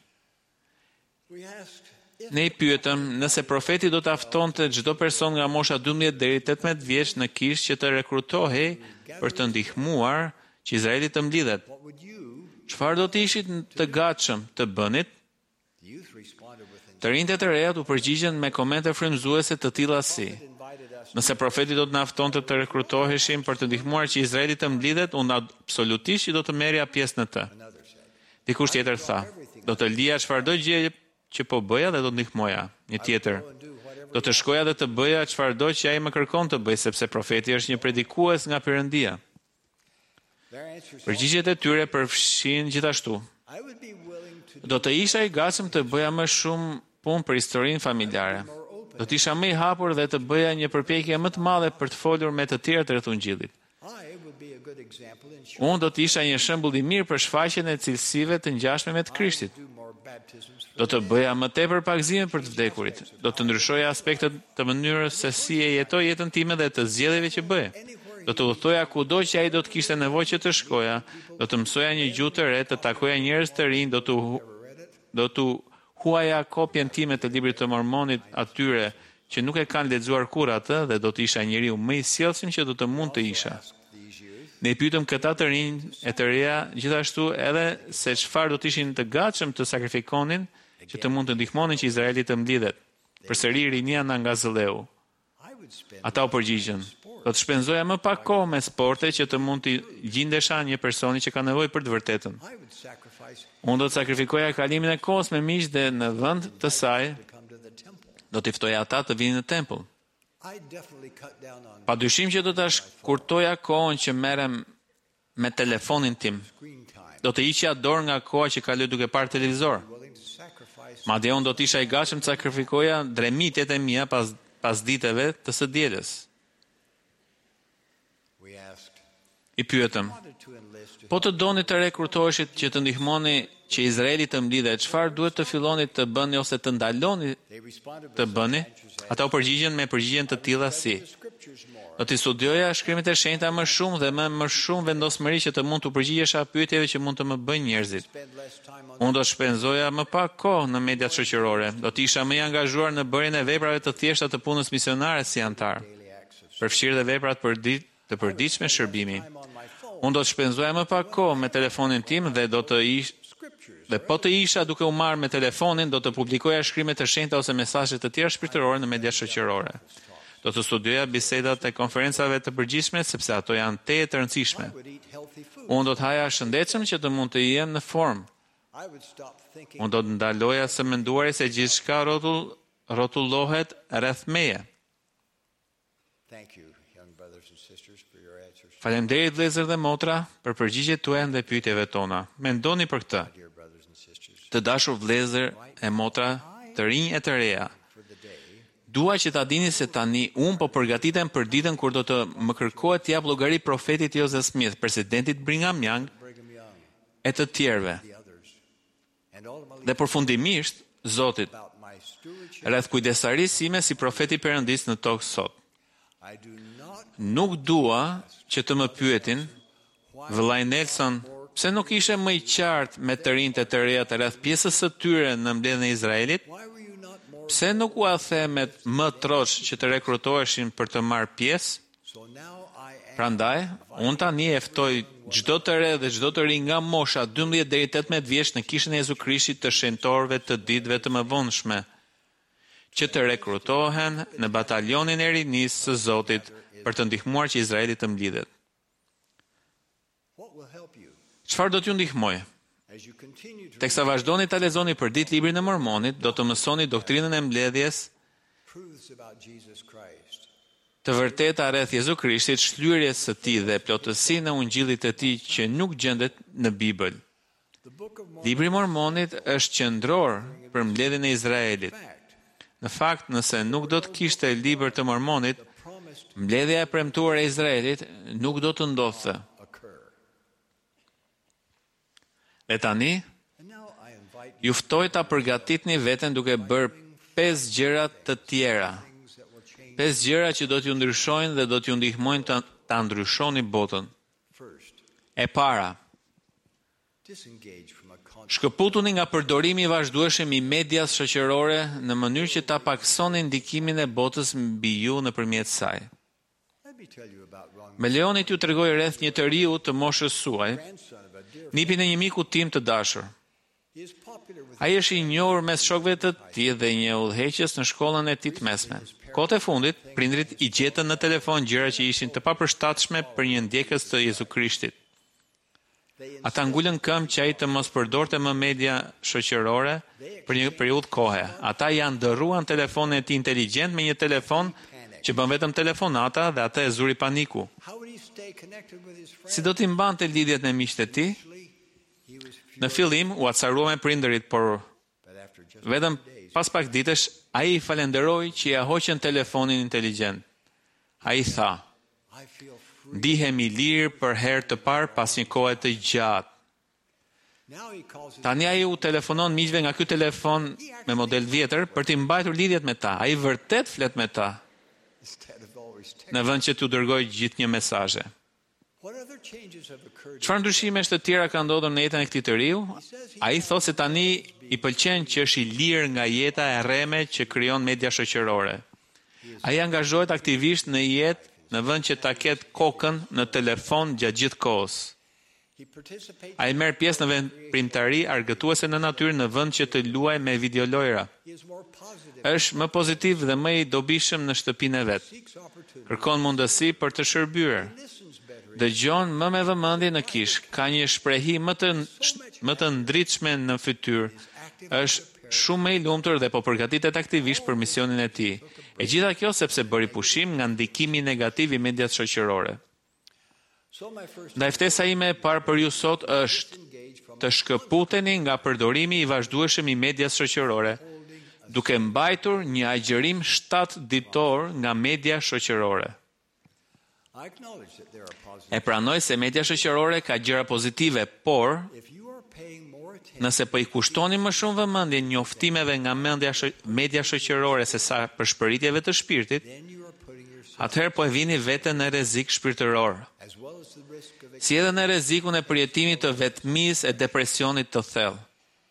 We asked if Ne i pyetëm nëse profeti do të aftonte çdo person nga mosha dymbëdhjetë deri tetëmbëdhjetë vjeç në kishë që të rekrutohej për të ndihmuar që Izraeli të mblidhet. what would you, Çfarë do të ishit të gatshëm të bënit? the youth responded with Të rinjtë e të rejat u përgjigjen me komente frymëzuese të tilla si: invited us nëse profeti do të na aftonte të rekrutoheshim për të ndihmuar që Izraeli të mblidhet, unë absolutisht i do të merrja pjesë në të. another said. Dikush tjetër tha: do të lija çfarëdo gjë që po bëja dhe do të ndihmoja. Një tjetër: do të shkoja dhe të bëja çfarëdo që ai më kërkon të bëj, sepse profeti është një predikues nga Perëndia. Their answers Përgjigjet e tyre përfshin gjithashtu: I would be willing to do të isha i gatshëm të bëja më shumë punë për historinë familjare. Do të isha më i hapur dhe të bëja një përpjekje më të madhe për të folur me të tjerët rreth Ungjillit. I would be a good example in showing Unë do të isha një shembull i mirë për shfaqjen e cilësive të ngjashme me të Krishtit. do more baptisms for Do të bëja më tepër pagëzime për të vdekurit. Do të ndryshoja aspektet të mënyrës se si e jetoj jetën time dhe të zgjedhjeve që bëj. Do të udhtoja kudo që ai do të kishte nevojë që të shkoja. Do të mësoja një gjuhë të re, të takoja njerëz të rinj, do të hu- do të huaja kopjen time të librit të Mormonit atyre që nuk e kanë lexuar kurrë atë dhe do të isha njeriu më i sjellshëm që do të mund të isha. these youth. Ne i pyetëm këta të rinj e të reja gjithashtu edhe se çfarë do të ishin të gatshëm të sakrifikonin që të mund të ndihmonin që Izraeli të mblidhet. Përsëri rinia na ngazëlleu. I would spend Ata u përgjigjen: do të shpenzoja më pak kohë me sporte që të mund të gjindesha një personi që ka nevojë për të vërtetën. I would sacrifice Unë do të sakrifikoja kalimin e kohës me miq dhe në vend të saj to come to the temple. do të ftoja ata të vinë në tempull. I definitely cut down on Pa dyshim që do të shkurtoja kohën që merrem me telefonin tim. screen time. Do të hiqja dorë nga koha që kaloj duke parë televizor. Willing to sacrifice Madje unë do të isha i gatshëm të sakrifikoja dremitjet e mia pas pas ditëve të së dielës. we asked I pyetëm: wanted to enlist to po të doni të rekrutoheshit që të ndihmoni që Izraeli të mblidhet, çfarë duhet të filloni të bëni ose të ndaloni they responded të with bëni? answers as Ata u përgjigjen me përgjigjen të tilla si: scriptures more. do të studioja shkrimet e shenjta më shumë dhe më më shumë vendosmëri që të mund të përgjigjesha pyetjeve që mund të më bëjnë njerëzit. Spend less time on Unë do të shpenzoja më pak kohë në mediat shoqërore. Do të isha më i angazhuar në bërjen e veprave të thjeshta të punës misionare si antar. daily acts of Përfshirë dhe veprat për ditë të përditshme shërbimi. time on my phone. Unë do të shpenzoja më pak kohë me telefonin tim dhe do të ish Scriptures dhe po të isha duke u marrë me telefonin, do të publikoja shkrimet të shenjta ose mesazhe të tjera shpirtërore në media shoqërore. Do të studioja bisedat e konferencave të përgjithshme sepse ato janë te të rëndësishme. would eat healthy food. Unë do të haja shëndetshëm që të mund të jem në formë. I would stop thinking Unë do të ndaloja së menduari se gjithçka rrotull rrotullohet rreth meje. thank you young brothers and sisters for your answers. Faleminderit vëllezër dhe motra për përgjigjet tuaja ndaj pyetjeve tona. Mendoni për këtë. Dear brothers and sisters, Të dashur vëllezër e motra, të rinj e të reja. for the day Dua që ta dini se tani unë po përgatitem për ditën kur do të më kërkohet të jap llogari profetit Joseph Smith, presidentit Brigham Young Brigham Young, e të tjerëve. the others, and ultimately Dhe përfundimisht Zotit, about my stewardship. rreth kujdesarisë sime si profeti i Perëndis në tokë sot. I do not Nuk dua që të më pyetin, vëllai Nelson, pse nuk ishe më i qartë me të rinjtë e të reja të rreth pjesës së tyre në mbledhjen e Izraelit? why were you not more Pse nuk u a themet më troç që të rekrutoheshin për të marrë pjesë? so now I am Prandaj, unë tani e ftoj çdo të re dhe çdo të ri nga mosha dymbëdhjetë deri tetëmbëdhjetë vjeç në kishën e Jezu Krishtit të shenjtorëve të ditëve të mëvonshme, që të rekrutohen në batalionin e rinisë së Zotit për të ndihmuar që Izraeli të mblidhet. What will help you Çfarë do t'ju ndihmojë? as you continue to Teksa vazhdoni ta lexoni për ditë librin e Mormonit, do të mësoni doktrinën e mbledhjes truths about Jesus Christ? të vërteta rreth Jezu Krishtit, shlyerjes së tij dhe plotësinë e ungjillit të tij që nuk gjendet në Bibël. The Book of Mormon Libri i Mormonit është qendror për mbledhjen e Izraelit. Në fakt, nëse nuk do të kishte libër të Mormonit, promised mbledhja e premtuar e Izraelit nuk do të ndodhte. occur. Dhe tani, And now I invite ju ftoj ta përgatitni veten duke bërë pesë gjëra të tjera. things that will change. Pesë gjëra që do t'ju ndryshojnë dhe do t'ju ndihmojnë ta, ta ndryshoni botën. First, E para, disengage from a constant shkëputuni nga përdorimi i vazhdueshëm i medias shoqërore në mënyrë që ta paksoni ndikimin e botës mbi ju nëpërmjet saj. Let me tell you about Ron, Me lejonit ju tregoj rreth një të riu të moshës suaj, grandson of a dear. nipin e një miku tim të dashur. He is popular with Ai është i njohur mes shokëve të tij dhe një udhëheqës në shkollën e tij të mesme. Kohët e fundit, prindrit i gjetën në telefon gjëra që ishin të papërshtatshme për një ndjekës të Jezu Krishtit. Ata ngulën këmbë që ai të mos përdorte më media shoqërore për një periudhë kohe. Ata janë ndërruan telefonin e tij inteligjent me një telefon që bën vetëm telefonata dhe atë e zuri paniku. how would he stay connected with his friends? Si do t'i mbante lidhjet me miqtë e tij? He was Në fillim u acarua me prindërit, por but after just vetëm pas pak ditësh ai i falenderoi që ja hoqën telefonin inteligjent. Ai tha: I feel free. "Ndihem i lirë për herë të parë pas një kohe të gjatë." Now he calls his Tani ai u telefonon miqve nga ky telefon me model vjetër për t'i mbajtur lidhjet me ta. Ai vërtet flet me ta, instead of always text. në vend që t'u dërgoj gjithnjë mesazhe. What other changes have occurred? Çfarë ndryshimesh të tjera ka ndodhur në jetën e këtij të riu? Ai thotë se tani i pëlqen që është i lirë nga jeta e rreme që krijon media shoqërore. Ai angazhohet aktivisht në jetë në vend që ta ketë kokën në telefon gjatë gjithë kohës. He participates. Ai merr pjesë në veprimtari argëtuese në natyrë në vend që të luajë me videolojra. He is more positive. Është më pozitiv dhe më i dobishëm në shtëpinë e vet. Seeks opportunity. Kërkon mundësi për të shërbyer. Listens better. Dëgjon më me vëmendje në kish, ka një shprehi më të më të ndritshme në fytyrë. Është shumë më i lumtur dhe po përgatitet aktivisht për misionin e tij. E gjitha kjo sepse bëri pushim nga ndikimi negativ i medias shoqërore. So my first Ndaj ftesa ime e parë për ju sot është engage from të shkëputeni nga përdorimi i vazhdueshëm i medias shoqërore, duke mbajtur një agjërim shtatë ditor nga media shoqërore. I acknowledge that there are positive. E pranoj se media shoqërore ka gjëra pozitive, por If you are paying more attention, nëse po i kushtoni më shumë vëmendje njoftimeve nga mendja sho- media shoqërore se sa përshpëritjeve të shpirtit, then you are putting yourself atëherë po e vini veten në rrezik shpirtëror, as well as the risk of si edhe në rrezikun e përjetimit të vetmisë e depresionit të thellë.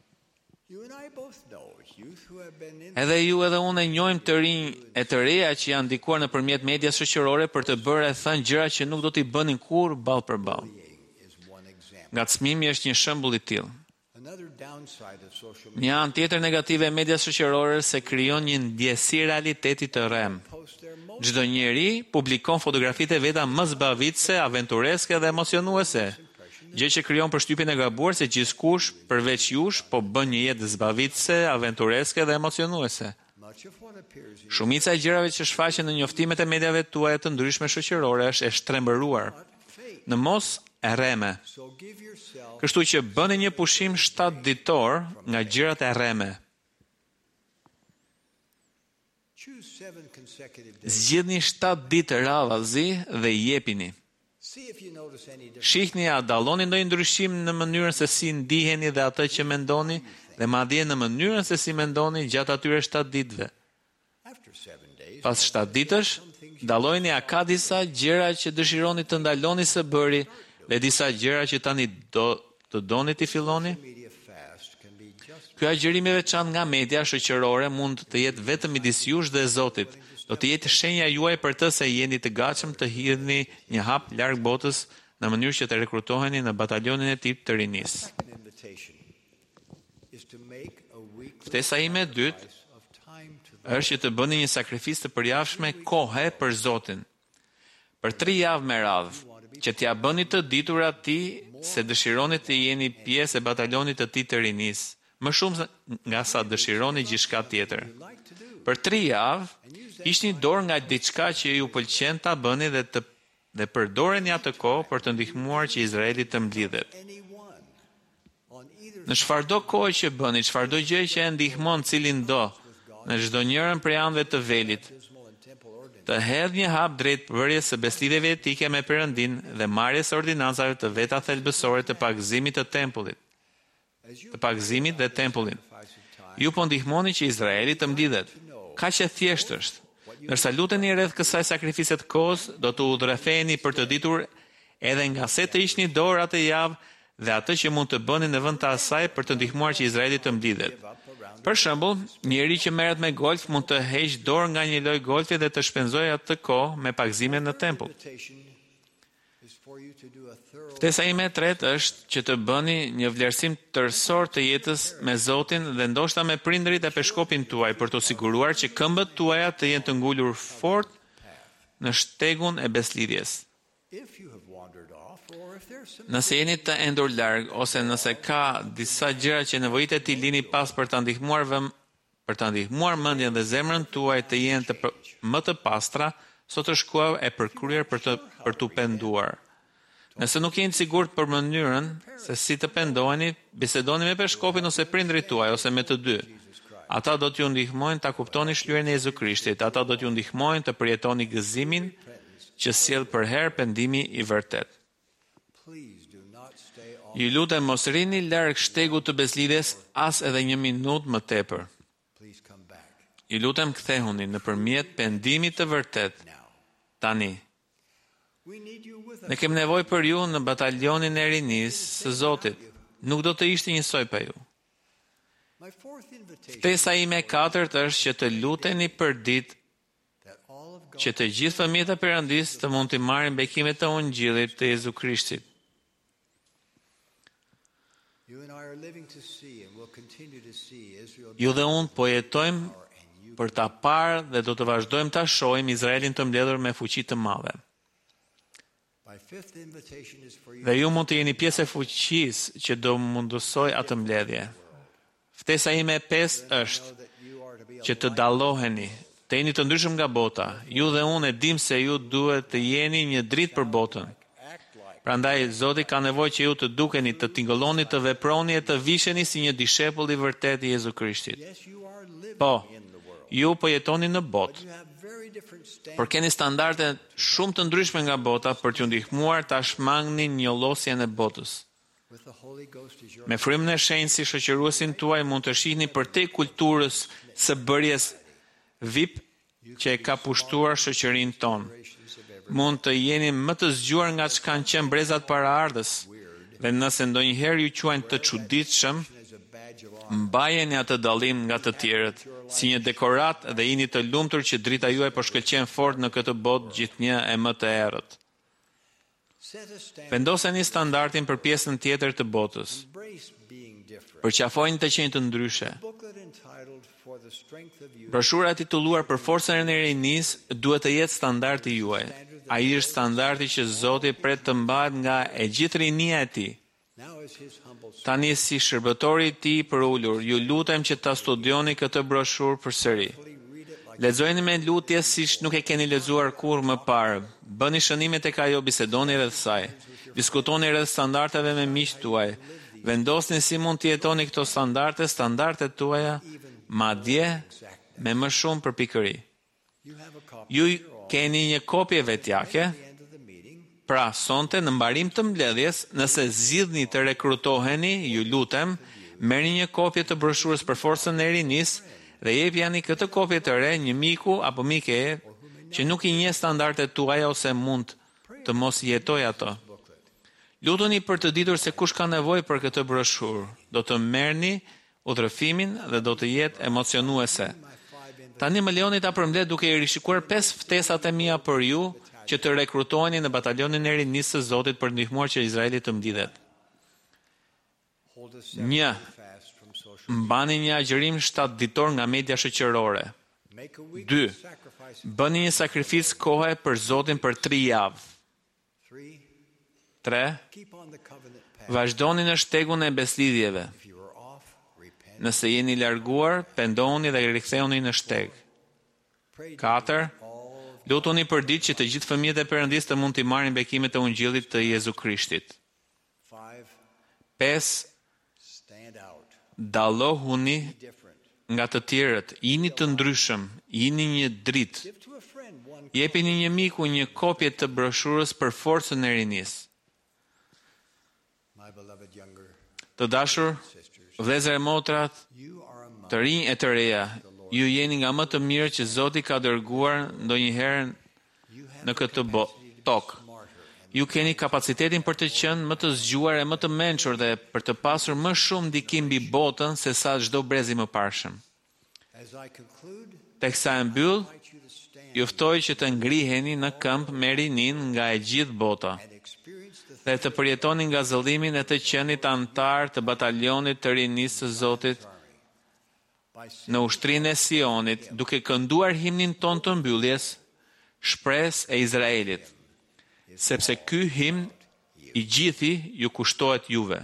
You and I both know youth who have been in Edhe ju edhe unë e njohim të rinj e të reja që janë ndikuar nëpërmjet medias shoqërore për të bërë e thënë gjëra që nuk do t'i bënin kur ball për ball. is one example. Ngacmimi është një shembull i tillë. Another downside of social Një anë tjetër negative e medias shoqërore se krijon një ndjesi realiteti të rrem. post their most Çdo njeri publikon fotografitë e veta më zbavitëse, aventureske dhe emocionuese, gjë që krijon përshtypjen e gabuar se gjithkusht përveç jush po bën një jetë zbavitëse, aventureske dhe emocionuese. much of what appears in Shumica e gjërave që shfaqen në njoftimet e mediave tuaja të ndryshme shoqërore është e shtrembëruar fate. në mos e rreme. So give yourself Kështu që bëni një pushim shtatë ditor nga gjërat e rreme. choose seven consecutive days. Zgjidhni shtatë ditë radhazi dhe i jepini. See if you notice any difference. Shihni a dalloni ndonjë ndryshim në mënyrën se si ndiheni dhe atë që mendoni dhe madje në mënyrën se si mendoni gjatë atyre shtatë ditëve. After seven days, Pas shtatë ditësh, dallojeni a ka disa gjëra që dëshironi të ndaloni së bëri dhe disa gjëra që tani do të doni të filloni. media fast can be just Ky agjërim i veçantë nga media shoqërore mund të jetë vetëm midis jush dhe Zotit. Do të jetë shenja juaj për të se jeni të gatshëm të hidhni një hap larg botës në mënyrë që të rekrutoheni në batalionin e tij të rinisë. Ftesa ime e dytë është që të bëni një sakrifisë të përjavshme kohe për Zotin. Për tri javë me radhë, që t'ja bëni të ditur atij se dëshironi të jeni pjesë e batalionit të tij të rinisë, më shumë nga sa dëshironi gjithçka tjetër. Për tri javë, hiqni dorë nga diçka që ju pëlqen ta bëni dhe të dhe përdoreni atë kohë për të ndihmuar që Izraeli të mblidhet. Në çfarëdo kohë që bëni, çfarëdo gjë që e ndihmon cilin do, në çdo njërin prej anëve të velit, të hedh një hap drejt bërjes së beslidhjeve etike me Perëndin dhe marrjes së ordinancave të veta thelbësore të pagëzimit të tempullit. Të pagëzimit dhe tempullit. Ju po ndihmoni që Izraeli të mblidhet. Kaq e thjeshtë është. Ndërsa luteni rreth kësaj sakrifise të kohës, do të udhërrefeheni për të ditur edhe nga se të hiqni dorë atë javë dhe atë që mund të bëni në vend të asaj për të ndihmuar që Izraeli të mblidhet. Për shembull, njëri që merret me golf mund të heqë dorë nga një lojë golfi dhe të shpenzojë atë kohë me pagëzime në tempull. Ftesa ime e tretë është që të bëni një vlerësim tërësor të jetës me Zotin dhe ndoshta me prindërit e peshkopin tuaj për të siguruar që këmbët tuaja të jenë të ngulur fort në shtegun e beslidhjes. Nëse jeni të endur larg ose nëse ka disa gjëra që nevojitet t'i lini pas për ta ndihmuar vëm, për ta ndihmuar mendjen dhe zemrën tuaj të jenë të për, më të pastra, sot është koha e përkryer për të për t'u penduar. Nëse nuk jeni sigurt për mënyrën se si të pendoheni, bisedoni me peshkopin ose prindrit tuaj ose me të dy. Ata do t'ju ndihmojnë ta kuptoni shlyerjen e Jezu Krishtit, ata do t'ju ndihmojnë të përjetoni gëzimin që sjell për herë pendimi i vërtet. Ju lutem mos rini larg shtegut të beslidhjes as edhe një minutë më tepër. Ju lutem kthehuni nëpërmjet pendimit të vërtet. Tani. Ne kem nevojë për ju në batalionin e rinisë së Zotit. Nuk do të ishte njësoj pa ju. Ftesa ime e katërt është që të luteni për ditë që të gjithë fëmijët e Perëndisë të mund të marrin bekimet e Ungjillit të Jezu Krishtit. Ju dhe unë po jetojmë për ta parë dhe do të vazhdojmë ta shohim Izraelin të mbledhur me fuqi të madhe. Dhe ju mund të jeni pjesë e fuqisë që do mundësoj atë mbledhje. Ftesa ime e pestë është që të dalloheni, të jeni të ndryshëm nga bota. Ju dhe unë e dim se ju duhet të jeni një dritë për botën. Prandaj Zoti ka nevojë që ju të dukeni, të tingëlloni, të veproni e të visheni si një dishepull i vërtet i Jezu Krishtit. Po, ju po jetoni në botë, por keni standarde shumë të ndryshme nga bota për t'ju ndihmuar ta shmangni njollosjen e botës. Me frymën e shenjtë si shoqëruesin tuaj mund të shihni përtej kulturës së bërjes V I P që e ka pushtuar shoqërinë tonë. Mund të jeni më të zgjuar nga që kanë qenë brezat paraardhës, dhe nëse ndonjëherë ju quajnë të çuditshëm, mbajeni atë dallim nga të tjerët, si një dekorat dhe jini të lumtur që drita juaj po shkëlqen fort në këtë botë gjithnjë e më të errët. Vendoseni standardin për pjesën tjetër të botës. Përqafojeni të qenë të ndryshe. Broshura e titulluar për forcën e rinisë duhet të jetë standardi juaj. Ai është standardi që Zoti pret të mbahet nga e gjithë rinia e tij. Tani si shërbëtori i tij për ulur, ju lutem që ta studioni këtë broshurë përsëri. Lexojeni me lutje siç nuk e keni lexuar kurrë më parë. Bëni shënime tek ajo, bisedoni rreth saj. Diskutoni rreth standardeve me miqtë tuaj. Vendosni si mund të jetoni këto standarde, standardet tuaja, madje me më shumë përpikëri. Ju keni një kopje vetjake, pra sonte në mbarim të mbledhjes, nëse zgjidhni të rekrutoheni, ju lutem, merrni një kopje të broshurës për forcën e rinisë dhe jepjani këtë kopje të re një miku apo mike që nuk i njeh standardet tuaja ose mund të mos jetojë ato. Lutuni për të ditur se kush ka nevojë për këtë broshurë. Do të merrni udhëfimin dhe do të jetë emocionuese. Tani më lejoni ta përmbledh duke i rishikuar pesë ftesat e mia për ju që të rekrutoheni në batalionin e rinisë së Zotit për ndihmuar që Izraeli të mblidhet. Një, mbani një agjërim shtatë ditor nga media shoqërore. Dy, bëni një sakrificë kohe për Zotin për tri javë. Tre, vazhdoni në shtegun e beslidhjeve. Nëse jeni larguar, pendohuni dhe riktheuni në shteg. Katër, lutuni për ditë që të gjithë fëmijët e Perëndis të mund t'i marrin bekimet e Ungjillit të Jezu Krishtit. Pesë, dallohuni nga të tjerët, jini të ndryshëm, jini një dritë. Jepini një miku një kopje të broshurës për forcën e rinisë. Të dashur, vëllezër e motrat, të rinj e të reja, ju jeni nga më të mirë që Zoti ka dërguar ndonjëherë në këtë tokë. Ju keni kapacitetin për të qenë më të zgjuar e më të mençur dhe për të pasur më shumë ndikim mbi botën se sa çdo brez i mëparshëm. Teksa e mbyll, ju ftoj që të ngriheni në këmbë me rinin nga e gjithë bota dhe të përjetoni nga zëllimin e të qenit antar të batalionit të rinisë së Zotit në ushtrinë e Sionit, duke kënduar himnin ton të mbylljes, Shpresë e Izraelit, sepse ky himn i gjithi ju kushtohet juve.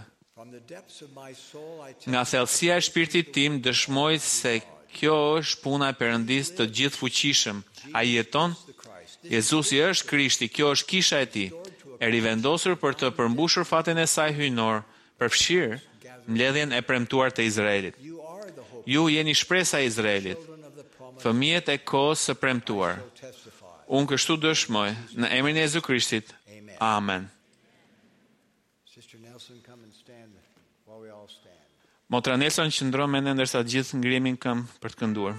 Nga thellësia e shpirtit tim dëshmoj se kjo është puna e Perëndis të gjithë fuqishëm. Ai jeton, Jezusi është Krishti, kjo është kisha e tij, e rivendosur për të përmbushur fatin e saj hyjnor, përfshirë mbledhjen e premtuar të Izraelit. Ju jeni shpresa e Izraelit, fëmijët e kohës së premtuar. Unë kështu dëshmoj, në emrin e Jezu Krishtit. Amen. Motra Nelson qëndron me ne ndërsa gjithë ngrihemin këmbë për të kënduar.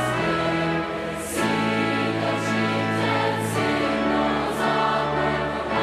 Sing the chieftains, sing those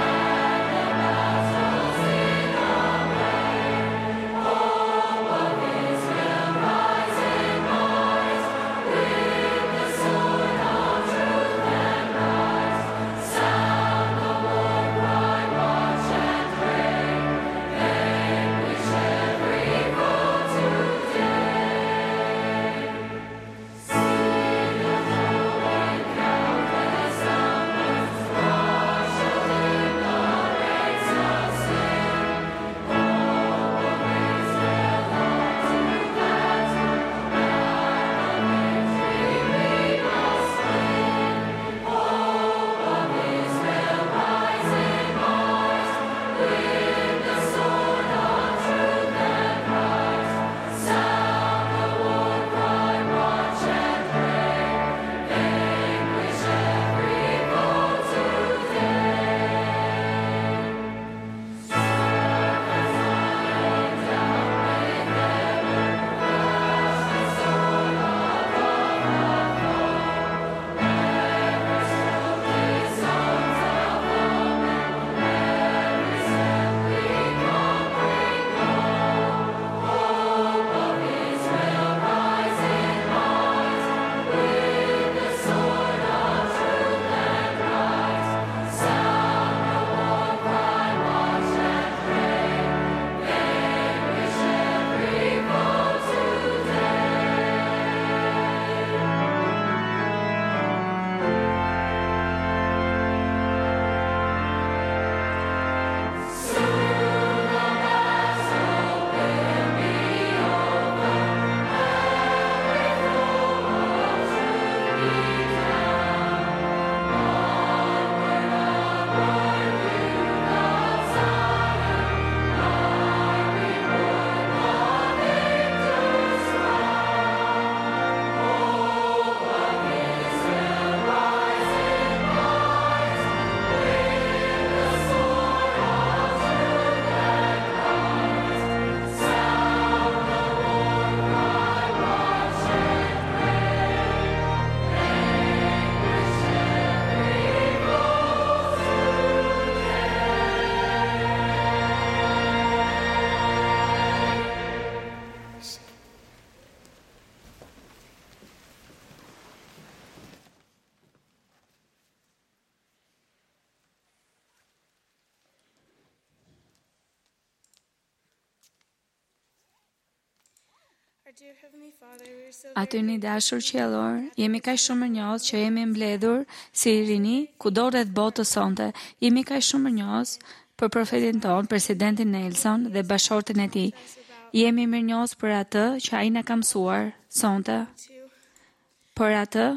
Aty një dashur qiellor, jemi kaq shumë mirënjohës që jemi mbledhur si rini kudo rreth botës sonte. Jemi kaq shumë mirënjohës për profetin ton, presidentin Nelson dhe bashortën e tij. Jemi mirënjohës për atë që ai na ka mësuar sonte. Për atë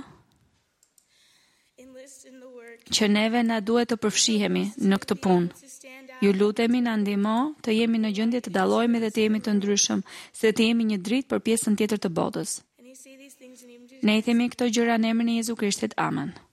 që neve na duhet të përfshihemi në këtë punë. Ju lutemi na ndihmo të jemi në gjendje të dallohemi dhe të jemi të ndryshëm, se të jemi një dritë për pjesën tjetër të botës. Ne i themi këto gjëra në emrin e Jezu Krishtit. Amen.